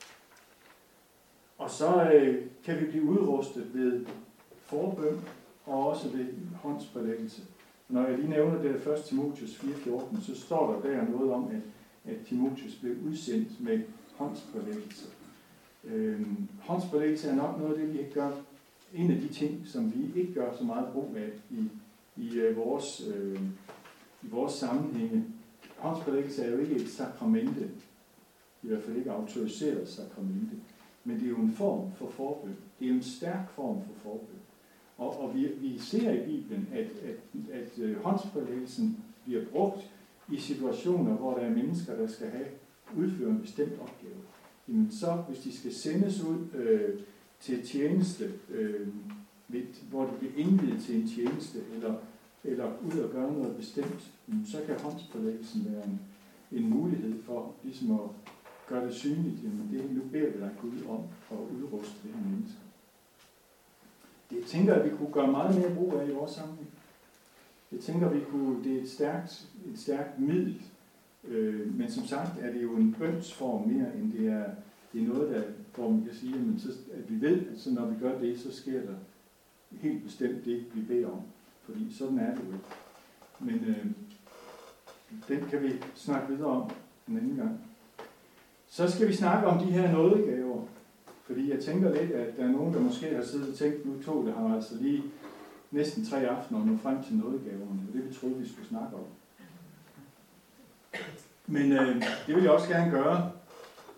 S1: Og så øh, kan vi blive udrustet ved forbøn og også ved håndsprælæggelse. Når jeg lige nævner det første Timotheus fire fjorten, så står der der noget om, at, at Timotheus blev udsendt med håndsprælæggelse. Øhm, håndsprælæggelse er nok noget af det, vi ikke gør. En af de ting, som vi ikke gør så meget brug af i, i, uh, vores, øh, i vores sammenhænge. Håndsprælæggelse er jo ikke et sakramente, i hvert fald ikke autoriseret sakramente. Men det er jo en form for forbøn. Det er jo en stærk form for forbøn. Og, og vi, vi ser i Bibelen, at, at, at, at håndsprælæggelsen bliver brugt i situationer, hvor der er mennesker, der skal have udføre en bestemt opgave. Jamen så, hvis de skal sendes ud øh, til tjeneste, øh, hvor de bliver indvidet til en tjeneste, eller, eller ud og gøre noget bestemt, så kan håndsprælæggelsen være en, en mulighed for ligesom at gøre det synligt. Jamen det, nu beder vi dig Gud om at udruste det her mennesker. Jeg tænker, at vi kunne gøre meget mere brug af i vores sammenhæng. Jeg tænker, at vi kunne, det er et stærkt, et stærkt middel, øh, men som sagt er det jo en bønsform mere, end det er, det er noget, der, hvor man kan sige, at, så, at vi ved, at så når vi gør det, så sker der helt bestemt det, vi beder om. Fordi sådan er det jo ikke. Men øh, den kan vi snakke videre om en anden gang. Så skal vi snakke om de her nådegaver. Fordi jeg tænker lidt, at der er nogen, der måske har siddet og tænkt, nu tog det har altså lige næsten tre aftener og nå frem til nådegaverne. Det vi troede, vi skulle snakke om. Men øh, det vil jeg også gerne gøre.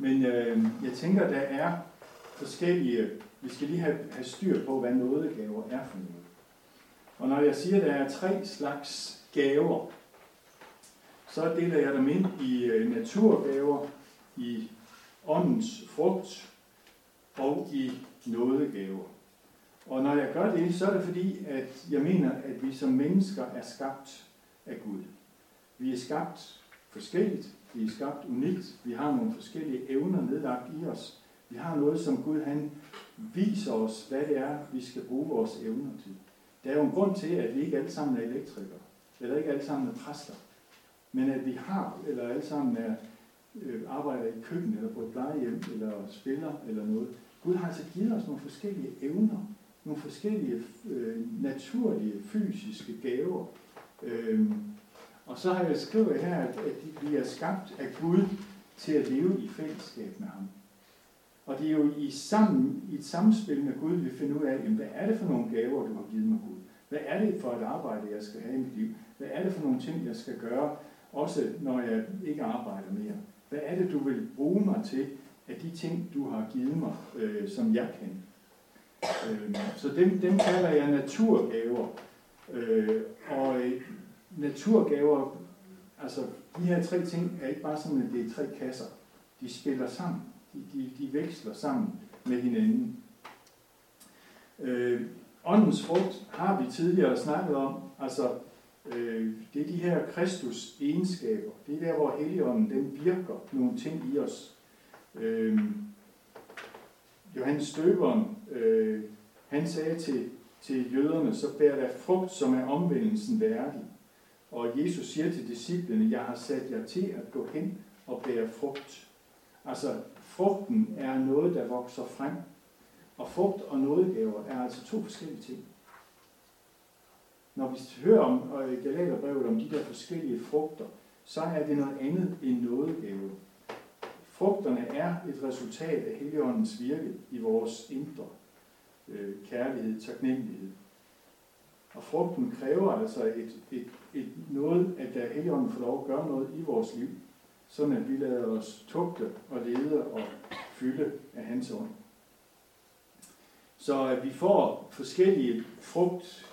S1: Men øh, jeg tænker, der er forskellige, vi skal lige have, have styr på, hvad nådegaver er for noget. Og når jeg siger, at der er tre slags gaver, så deler jeg dem ind i øh, naturgaver, i åndens frugt og i nådegaver. Og når jeg gør det, så er det fordi, at jeg mener, at vi som mennesker er skabt af Gud. Vi er skabt forskelligt, vi er skabt unikt, vi har nogle forskellige evner nedlagt i os. Vi har noget, som Gud han viser os, hvad det er, vi skal bruge vores evner til. Der er jo en grund til, at vi ikke alle sammen er elektrikere, eller ikke alle sammen er præster, men at vi har, eller alle sammen er, øh, arbejder i køkken, eller på et plejehjem, eller spiller, eller noget. Gud har altså givet os nogle forskellige evner, nogle forskellige øh, naturlige, fysiske gaver. Øhm, og så har jeg skrevet her, at, at de bliver skabt af Gud til at leve i fællesskab med ham. Og det er jo i, sammen, i et samspil med Gud, vi finder ud af, jamen, hvad er det for nogle gaver, du har givet mig, Gud? Hvad er det for et arbejde, jeg skal have i mit liv? Hvad er det for nogle ting, jeg skal gøre, også når jeg ikke arbejder mere? Hvad er det, du vil bruge mig til, af de ting, du har givet mig, øh, som jeg kan? Øh, så dem, dem kalder jeg naturgaver. Øh, og øh, naturgaver, altså de her tre ting, er ikke bare sådan, at det er tre kasser. De spiller sammen. De, de, de veksler sammen med hinanden. Øh, åndens frugt har vi tidligere snakket om. Altså, øh, det er de her Kristus egenskaber. Det er der, hvor Helligånden den virker nogle ting i os. Øh, Johannes Døberen, øh, han sagde til, til jøderne, så bær der frugt, som er omvendelsen værdig. Og Jesus siger til disciplene, jeg har sat jer til at gå hen og bære frugt. Altså, frugten er noget, der vokser frem. Og frugt og nådegaver er altså to forskellige ting. Når vi hører om og i Galaterbrevet om de der forskellige frugter, så er det noget andet end nådegave. Frugterne er et resultat af Helligåndens virke i vores indre. Øh, kærlighed, taknemmelighed. Og frugten kræver altså et, et, et noget, at der Helligånden får lov at gøre noget i vores liv, sådan at vi lader os tugte og lede og fylde af hans ånd. Så at vi får forskellige frugt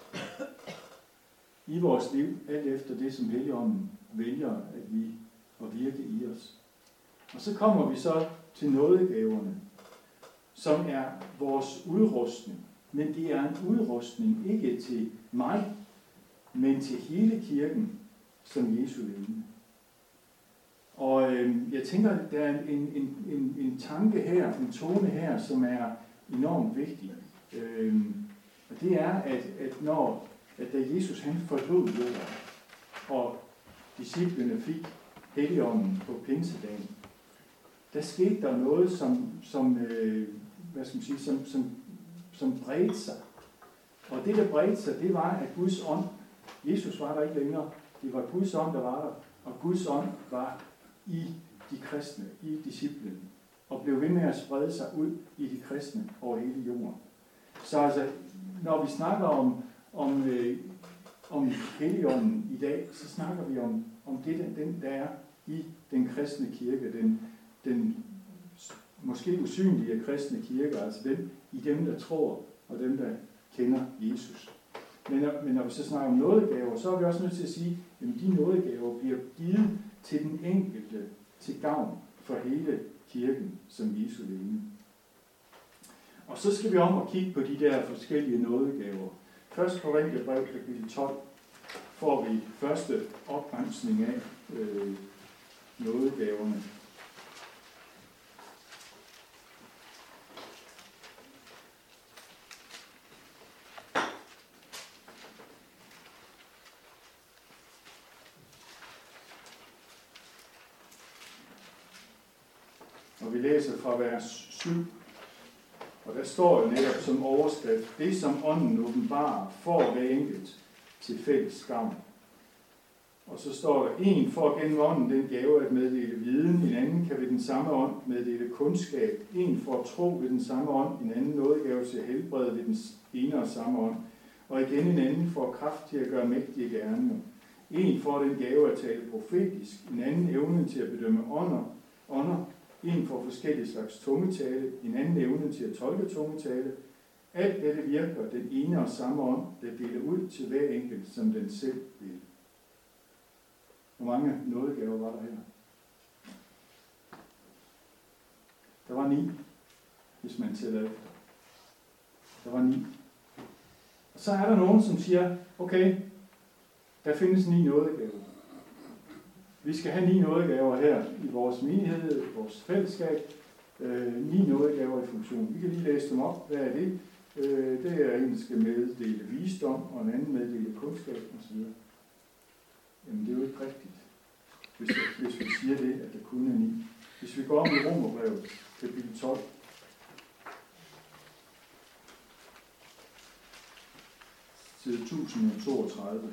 S1: i vores liv, alt efter det, som Helligånden vælger at vi at virke i os. Og så kommer vi så til nådegaverne, som er vores udrustning. Men det er en udrustning ikke til mig, men til hele kirken som Jesu legeme. Og øh, jeg tænker, at der er en, en, en, en tanke her, en tone her, som er enormt vigtig. Øh, og det er, at, at når at da Jesus han forlod jorden, og disciplene fik Helligånden på pinsedagen, der skete der noget, som, som, øh, hvad skal man sige, som, som, som bredte sig. Og det, der bredte sig, det var, at Guds ånd, Jesus var der ikke længere, det var Guds ånd, der var der, og Guds ånd var i de kristne, i disciplene, og blev ved med at sprede sig ud i de kristne over hele jorden. Så altså, når vi snakker om, om, øh, om Helligånden i dag, så snakker vi om, om det, den, der er i den kristne kirke, den, den måske usynlige kristne kirke, altså dem, i dem, der tror, og dem, der kender Jesus. Men, men når vi så snakker om nådegaver, så er vi også nødt til at sige, at de nådegaver bliver givet til den enkelte, til gavn for hele kirken som Jesu legeme. Og så skal vi om og kigge på de der forskellige nådegaver. Først Korintherbrev kapitel tolv får vi første opremsning af øh, nådegaverne. Og vi læser fra vers syv, og der står jo netop som overskrift, det som ånden åbenbarer får hver enkelt til fælles gavn. Og så står der, en får gennem ånden den gave at meddele viden, en anden kan ved den samme ånd meddele kundskab, en får tro ved den samme ånd, en anden nådegave til helbred ved den ene og samme ånd, og igen en anden får kraft til at gøre mægtige gerninger. En får den gave at tale profetisk, en anden evne til at bedømme ånder, ånder en for forskellige slags tungetale, en anden evne til at tolke tungetale. Alt dette virker den ene og samme ånd, der deler ud til hver enkelt, som den selv vil. Hvor mange nådegaver var der her? Der var ni, hvis man tæller efter. Der var ni. Og så er der nogen, som siger, okay, der findes ni nådegaver. Vi skal have ni nådegaver her i vores menighed, i vores fællesskab. Øh, ni nådegaver i funktion. Vi kan lige læse dem op. Hvad er det? Øh, det er en, der skal meddele visdom, og en anden meddele kundskab osv. Jamen, det er jo ikke rigtigt, hvis, hvis vi siger det, at der kun er ni. Hvis vi går om i Romerbrevet, kapitel tolv, side tusind og toogtredive.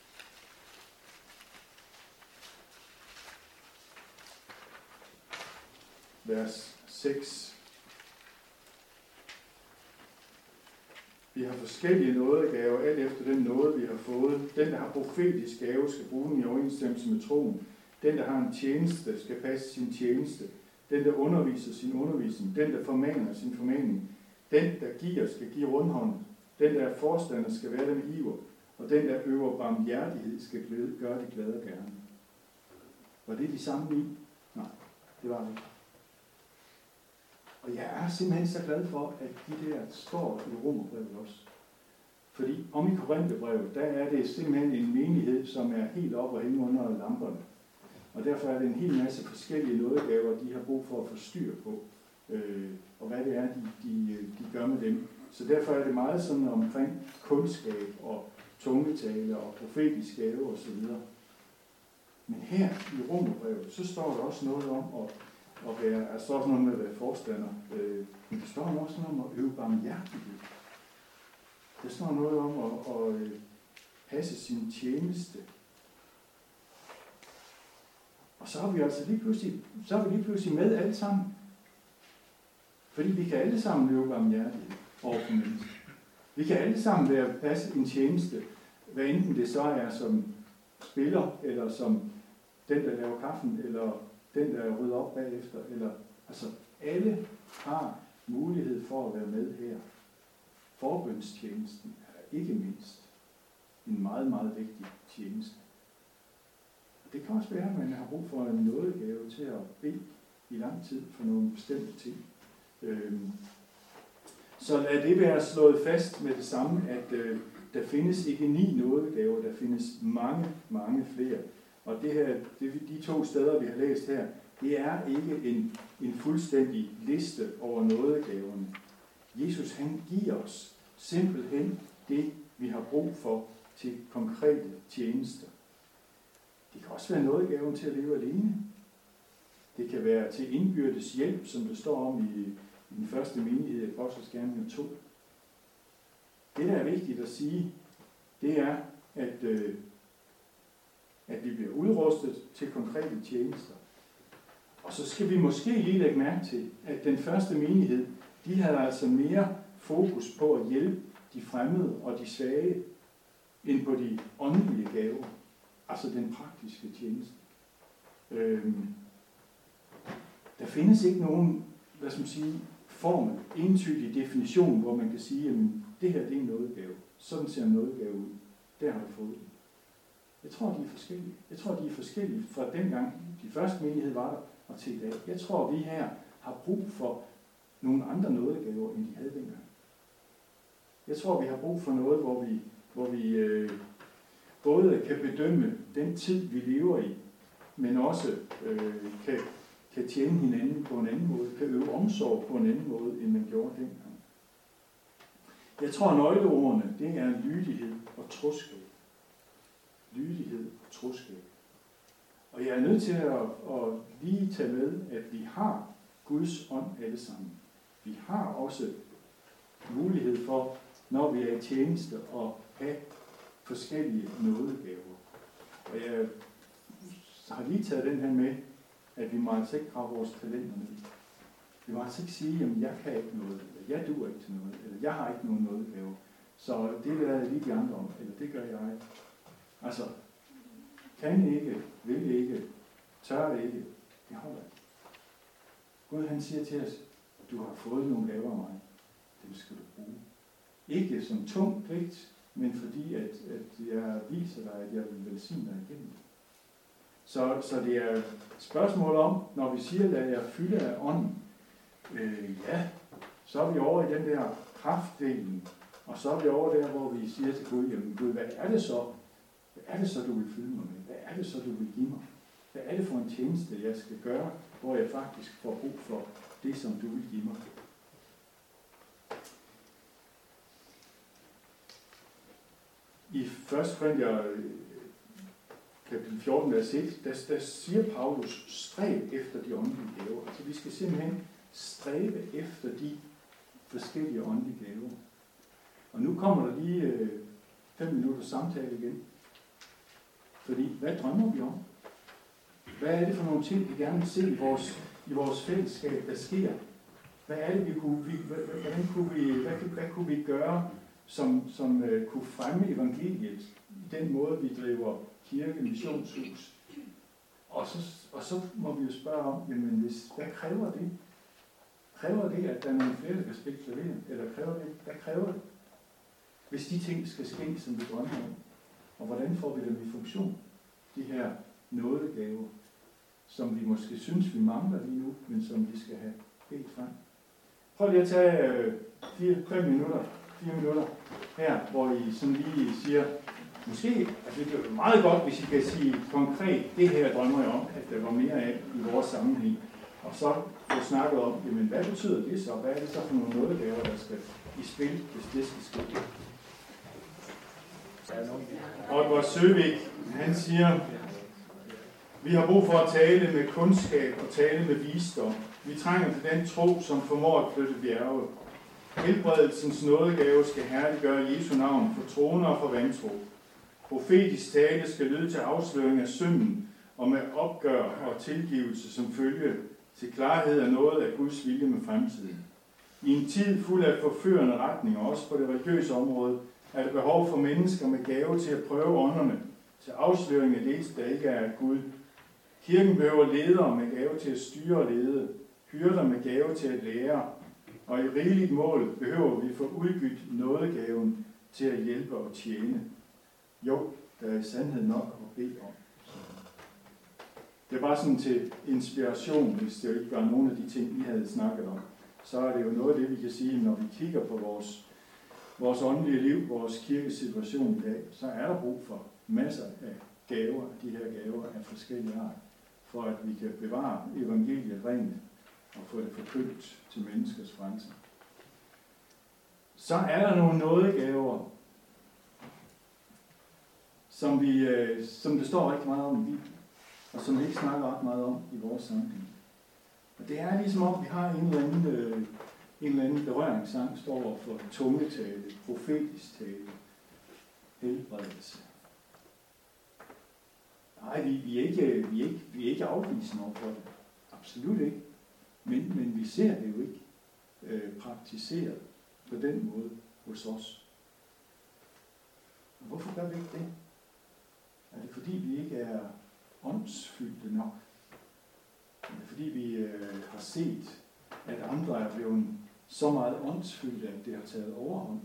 S1: Vers seks. Vi har forskellige nådegaver, alt efter den nåde, vi har fået. Den, der har profetisk gave, skal bruge den i overensstemmelse med troen. Den, der har en tjeneste, skal passe sin tjeneste. Den, der underviser sin undervisning. Den, der formaner sin formaning. Den, der giver, skal give rundhånden. Den, der er forstander, skal være der med iver. Og den, der øver barmhjertighed, skal gøre det glade og gerne. Var det de samme ni? Nej, det var det ikke. Og jeg er simpelthen så glad for, at de der står i Romerbrevet også. Fordi om i Korintherbrevet, der er det simpelthen en menighed, som er helt op og hænge under lamperne. Og derfor er det en hel masse forskellige nådegaver, de har brug for at få styr på. Øh, og hvad det er, de, de, de gør med dem. Så derfor er det meget sådan omkring kundskab og tungetale og profetisk gave osv. Men her i Romerbrevet, så står der også noget om at og være, altså også noget med at være forstander. Øh, men der står også noget om at øve barmhjertighed. Der står noget om at, at, at passe sin tjeneste. Og så er vi altså lige pludselig, så er vi lige pludselig med alle sammen. Fordi vi kan alle sammen øve barmhjertighed over for mennesker. Vi kan alle sammen være passe en tjeneste, hvad enten det så er som spiller, eller som den, der laver kaffen, eller den, der rydder op bagefter, eller altså alle har mulighed for at være med her. Forbønstjenesten er ikke mindst en meget, meget vigtig tjeneste. Det kan også være, at man har brug for en nådegave til at bede i lang tid for nogle bestemte ting. Øhm. Så lad det være slået fast med det samme, at øh, der findes ikke ni nådegaver, der findes mange, mange flere. Og det her, det, de to steder, vi har læst her, det er ikke en, en fuldstændig liste over nådegaverne. Jesus, han giver os simpelthen det, vi har brug for til konkrete tjenester. Det kan også være nådegaven til at leve alene. Det kan være til indbyrdes hjælp, som der står om i, i den første menighed i Apostles Gerninger to. Det, der er vigtigt at sige, det er, at øh, at vi bliver udrustet til konkrete tjenester. Og så skal vi måske lige lægge mærke til, at den første menighed, de havde altså mere fokus på at hjælpe de fremmede og de svage, end på de åndelige gaver, altså den praktiske tjeneste. Øhm, der findes ikke nogen, hvad skal man sige, formel, entydig definition, hvor man kan sige, at det her det er en nådegave. Sådan ser en nådegave ud. Der har vi fået den. Jeg tror, de er forskellige. Jeg tror, de er forskellige fra dengang de første menighed var der og til i dag. Jeg tror, vi her har brug for nogle andre nådegaver, end de havde dengang. Jeg tror, vi har brug for noget, hvor vi, hvor vi øh, både kan bedømme den tid, vi lever i, men også øh, kan, kan tjene hinanden på en anden måde, kan øve omsorg på en anden måde, end man gjorde dengang. Jeg tror, nøgleordene, det er lydighed og troskab. Lydighed og troskab. Og jeg er nødt til at, at lige tage med, at vi har Guds ånd alle sammen. Vi har også mulighed for, når vi er i tjeneste, at have forskellige nådegaver. Og jeg har lige taget den her med, at vi må altså ikke grave vores talenter ned. Vi må altså ikke sige, at jeg kan ikke noget, eller jeg duer ikke til noget, eller jeg har ikke nogen nådegave. Så det vil jeg lige de andre om, eller det gør jeg. Altså, kan ikke, vil ikke, tør ikke, det holder ikke. Gud han siger til os, du har fået nogle gaver af mig. Dem skal du bruge. Ikke som tung pligt, men fordi at, at jeg viser dig, at jeg vil velsigne dig igennem. Så, så det er et spørgsmål om, når vi siger, at jeg fylder af ånden, øh, ja, så er vi over i den der kraftdelen, og så er vi over der, hvor vi siger til Gud, jamen Gud, hvad er det så? Hvad er det så, du vil fylde mig med? Hvad er det så, du vil give mig? Hvad er det for en tjeneste, jeg skal gøre, hvor jeg faktisk får brug for det, som du vil give mig? I første Korinther kapitel fjorten, vers et, der, der siger Paulus, stræb efter de åndelige gaver. Altså vi skal simpelthen stræbe efter de forskellige åndelige gaver. Og nu kommer der lige øh, fem minutter samtale igen. Fordi, hvad drømmer vi om? Hvad er det for nogle ting, vi gerne vil se i vores, i vores fællesskab, der sker? Hvad er det, vi kunne, vi, hvordan kunne vi, hvad, hvad kunne vi gøre, som, som uh, kunne fremme evangeliet i den måde, vi driver kirke, missionshus? Og så, og så må vi jo spørge om, jamen, hvis, hvad kræver det? Kræver det, at der er nogle flere, der kan spille klaver? Eller kræver det, hvad kræver det? Hvis de ting skal ske, som vi drømmer om. Og hvordan får vi dem i funktion? De her nådegaver, som vi måske synes, vi mangler lige nu, men som vi skal have helt frem. Prøv lige at tage øh, fire, fem minutter, fire minutter her, hvor I sådan lige siger, måske, altså det er meget godt, hvis I kan sige konkret, det her drømmer jeg om, at der var mere af i vores sammenhæng. Og så få snakket om, jamen hvad betyder det så? Hvad er det så for nogle nådegaver, der skal i spil, hvis det skal ske? Og vores Søvik, han siger, vi har brug for at tale med kundskab og tale med visdom. Vi trænger til den tro, som formår at flytte bjerge. Helbredelsens nådegave skal herliggøre Jesu navn for troner og for vantro. Profetisk tale skal lyde til afsløring af synden og med opgør og tilgivelse som følge til klarhed af noget af Guds vilje med fremtiden. I en tid fuld af forførende retninger, også på det religiøse område, er der behov for mennesker med gave til at prøve ånderne, til afsløring af det, der ikke er Gud. Kirken behøver ledere med gave til at styre og lede, hyrder med gave til at lære, og i rigeligt mål behøver vi få udbyttet nådegaven til at hjælpe og tjene. Jo, der er i sandhed nok at bede om. Det er bare sådan til inspiration, hvis det ikke var nogle af de ting, I havde snakket om. Så er det jo noget af det, vi kan sige, når vi kigger på vores, vores åndelige liv, vores kirkesituation i dag, så er der brug for masser af gaver, de her gaver af forskellige art, for at vi kan bevare evangeliet rent og få det forkyndt til menneskers frelse. Så er der nogle nådegaver, som, vi, som det står rigtig meget om i Bibelen, og som vi ikke snakker ret meget om i vores sammenhæng. Og det er ligesom om, vi har en eller anden, øh, en eller anden berøringsangst over for tungetale, profetisk tale, helbredelse. Nej, vi, vi, er ikke, vi, er ikke, vi er ikke afvisende over for det. Absolut ikke. Men, men vi ser det jo ikke øh, praktiseret på den måde hos os. Og hvorfor gør vi ikke det? Er det fordi, vi ikke er åndsfyldte nok? Er det fordi, vi øh, har set, at andre er blevet så meget åndsfyldte, at det har taget overhånd?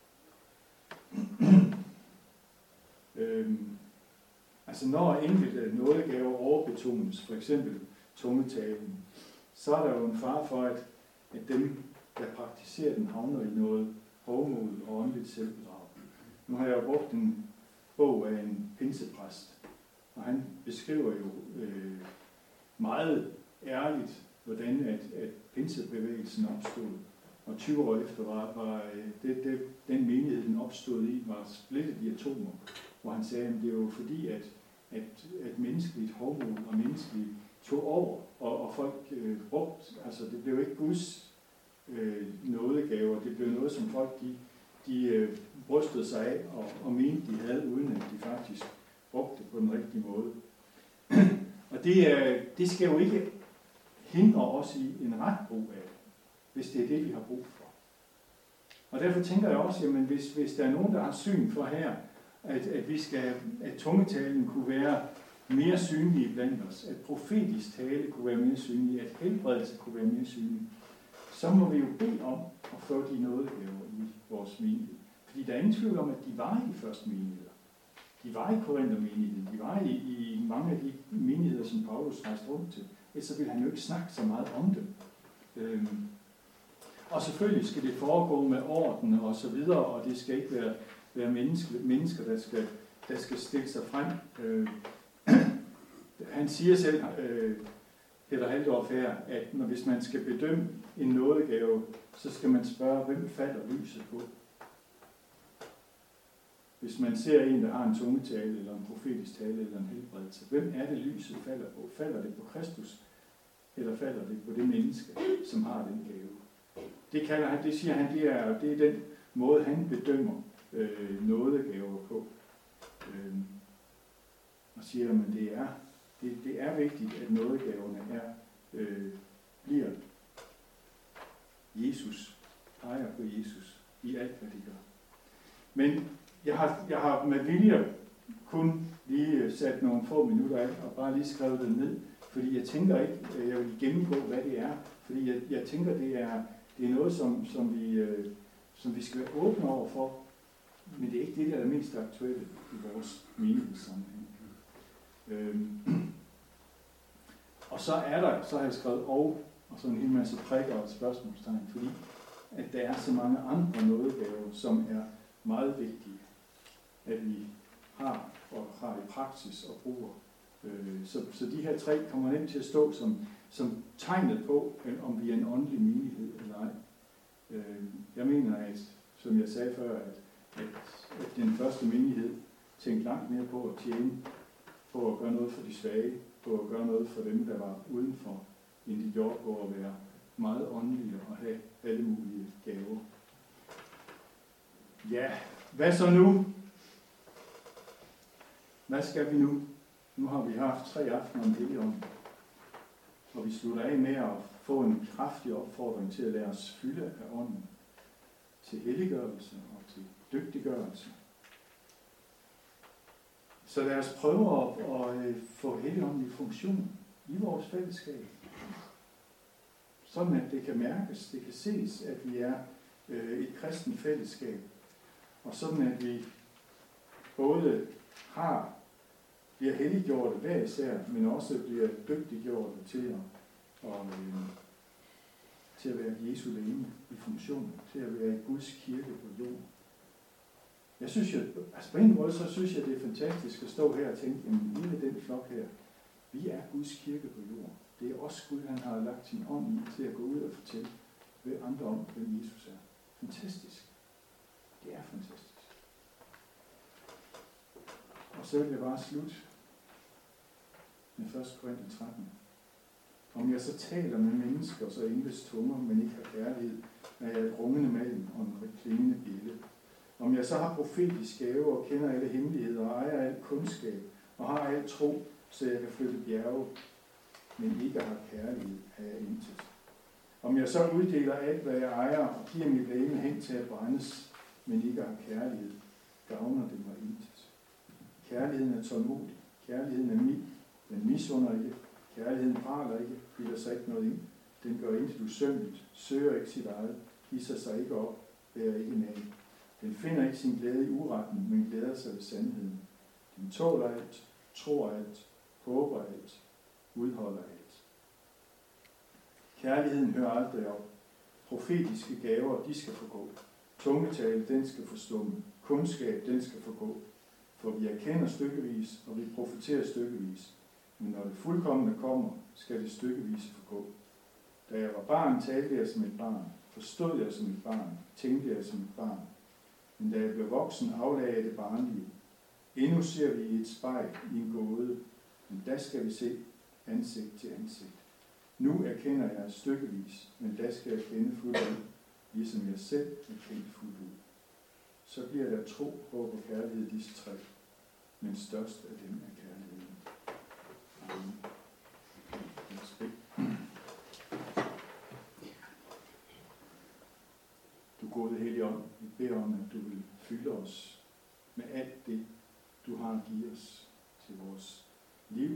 S1: øhm, altså når enkelte nådegaver overbetones, for eksempel tungetalen, så er der jo en fare for, at, at dem, der praktiserer den, havner i noget hovmod og åndeligt selvbedrag. Nu har jeg brugt en bog af en pinsepræst, og han beskriver jo øh, meget ærligt, hvordan at, at pinsebevægelsen opstod. Og tyve år efter var, var det, det, den menighed, den opstod i, var splittet i atomer. Hvor han sagde, at det var fordi, at, at, at menneskeligt hovmod og menneskeligt tog over, og, og folk øh, brugt, altså det blev ikke Guds øh, nådegaver, det blev noget, som folk de, de øh, brystede sig af og, og mente, de havde, uden at de faktisk brugte det på den rigtige måde. Og det, øh, det skal jo ikke hindre os i en ret brug af, hvis det er det, vi har brug for. Og derfor tænker jeg også, jamen hvis, hvis der er nogen, der har syn for her, at, at vi skal, at tungetalen kunne være mere synlige blandt os, at profetisk tale kunne være mere synlig, at helbredelse kunne være mere synlig, så må vi jo bede om at få de nådegaver i vores menighed. Fordi der er ingen tvivl om, at de var i de første menigheder. De var i Korinther-menigheden, de var i, i mange af de menigheder, som Paulus rejste rundt til. Ellers ville han jo ikke snakke så meget om dem. Øhm. Og selvfølgelig skal det foregå med orden og så videre, og det skal ikke være, være mennesker, mennesker der, skal, der skal stille sig frem. Øh. Han siger selv, øh, Peter Haldorf her, at når, hvis man skal bedømme en nådegave, så skal man spørge, hvem falder lyset på? Hvis man ser en, der har en tungetale, eller en profetisk tale, eller en helbredelse, hvem er det, lyset falder på? Falder det på Kristus, eller falder det på det menneske, som har den gave? Det, kalder han, det siger han, det er, det er den måde, han bedømmer øh, nådegaver på. Øh, og siger, at det er, det, det er vigtigt, at nådegaverne er, øh, bliver Jesus, peger på Jesus i alt, hvad de gør. Men jeg har, jeg har med vilje kun lige sat nogle få minutter af, og bare lige skrevet det ned, fordi jeg tænker ikke, jeg vil gennemgå, hvad det er, fordi jeg, jeg tænker, det er, det er noget, som, som, vi, øh, som vi skal være åbne over for, men det er ikke det, der er mest aktuelle i vores menighedssammenhæng. Øhm. Og så er der, så har jeg skrevet og, og så en hel masse prikker og spørgsmålstegn, fordi at der er så mange andre nådegaver, som er meget vigtige, at vi har og har i praksis og bruger. Øh, så, så de her tre kommer nemt til at stå som, som tegnet på, om vi er en åndelig menighed eller ej. Øh, jeg mener, at, som jeg sagde før, at, at, at den første menighed tænkte langt mere på at tjene, på at gøre noget for de svage, på at gøre noget for dem, der var udenfor, end de gjorde på at være meget åndelige og have alle mulige gaver. Ja, hvad så nu? Hvad skal vi nu? Nu har vi haft tre aftener om Helligånden, og vi slutter af med at få en kraftig opfordring til at lade os fylde af ånden, til helliggørelse og til dygtiggørelse. Så lad os prøve at, at få Helligånden i funktion i vores fællesskab, sådan at det kan mærkes, det kan ses, at vi er et kristent fællesskab, og sådan at vi både har, bliver helliggjorte hver især, men også bliver dygtiggjorte til at, og, øh, til at være Jesu legeme i funktion, til at være Guds kirke på jorden. Jeg synes jo, altså på en måde, så synes jeg, det er fantastisk at stå her og tænke, jamen hele den flok her, vi er Guds kirke på jorden. Det er også Gud, han har lagt sin ånd i til at gå ud og fortælle ved andre om, hvem Jesus er. Fantastisk. Det er fantastisk. Og så vil jeg bare slutte med første Korinther tretten. Om jeg så taler med mennesker, så engles tunger, men ikke har kærlighed, er jeg et rungende malm og en klingende bjælde. Om jeg så har profetisk gave og kender alle hemmeligheder og ejer al kundskab og har al tro, så jeg kan flytte bjerge, men ikke har kærlighed, er jeg intet. Om jeg så uddeler alt, hvad jeg ejer, og giver mit legeme hen til at brændes, men ikke har kærlighed, gavner det mig intet. Kærligheden er tålmodig, kærligheden er mild, den misunder ikke, kærligheden praler ikke, bilder sig ikke noget ind, den gør intet usømmeligt, søger ikke sit eget, hisser sig ikke op, bærer ikke nag. Den finder ikke sin glæde i uretten, men glæder sig ved sandheden. Den tåler alt, tror alt, håber alt, udholder alt. Kærligheden hører aldrig op. Profetiske gaver, de skal forgå. Tungetale, den skal forstumme. Kundskab, den skal forgå. For vi erkender stykkevis, og vi profeterer stykkevis. Men når det fuldkommende kommer, skal det stykkevis forgå. Da jeg var barn, talte jeg som et barn. Forstod jeg som et barn. Tænkte jeg som et barn. Men da jeg blev voksen, aflagde jeg det barnlige. Endnu ser vi i et spejl i en gåde, men da skal vi se ansigt til ansigt. Nu erkender jeg stykkevis, men da skal jeg kende fuldt ud, ligesom jeg selv er kendt fuldt ud. Så bliver der tro, håb og kærlighed disse tre, men størst af dem er kærligheden. Amen. Du gode Helligånd, vi beder om, at du vil fylde os med alt det, du har at give os til vores liv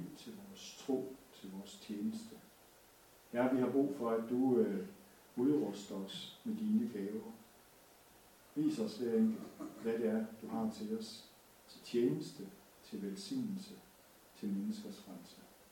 S1: tjeneste. Herre, vi har brug for, at du øh, udruster os med dine gaver. Vis os hver enkelt, hvad det er, du har til os. Til tjeneste, til velsignelse, til menneskers frelse.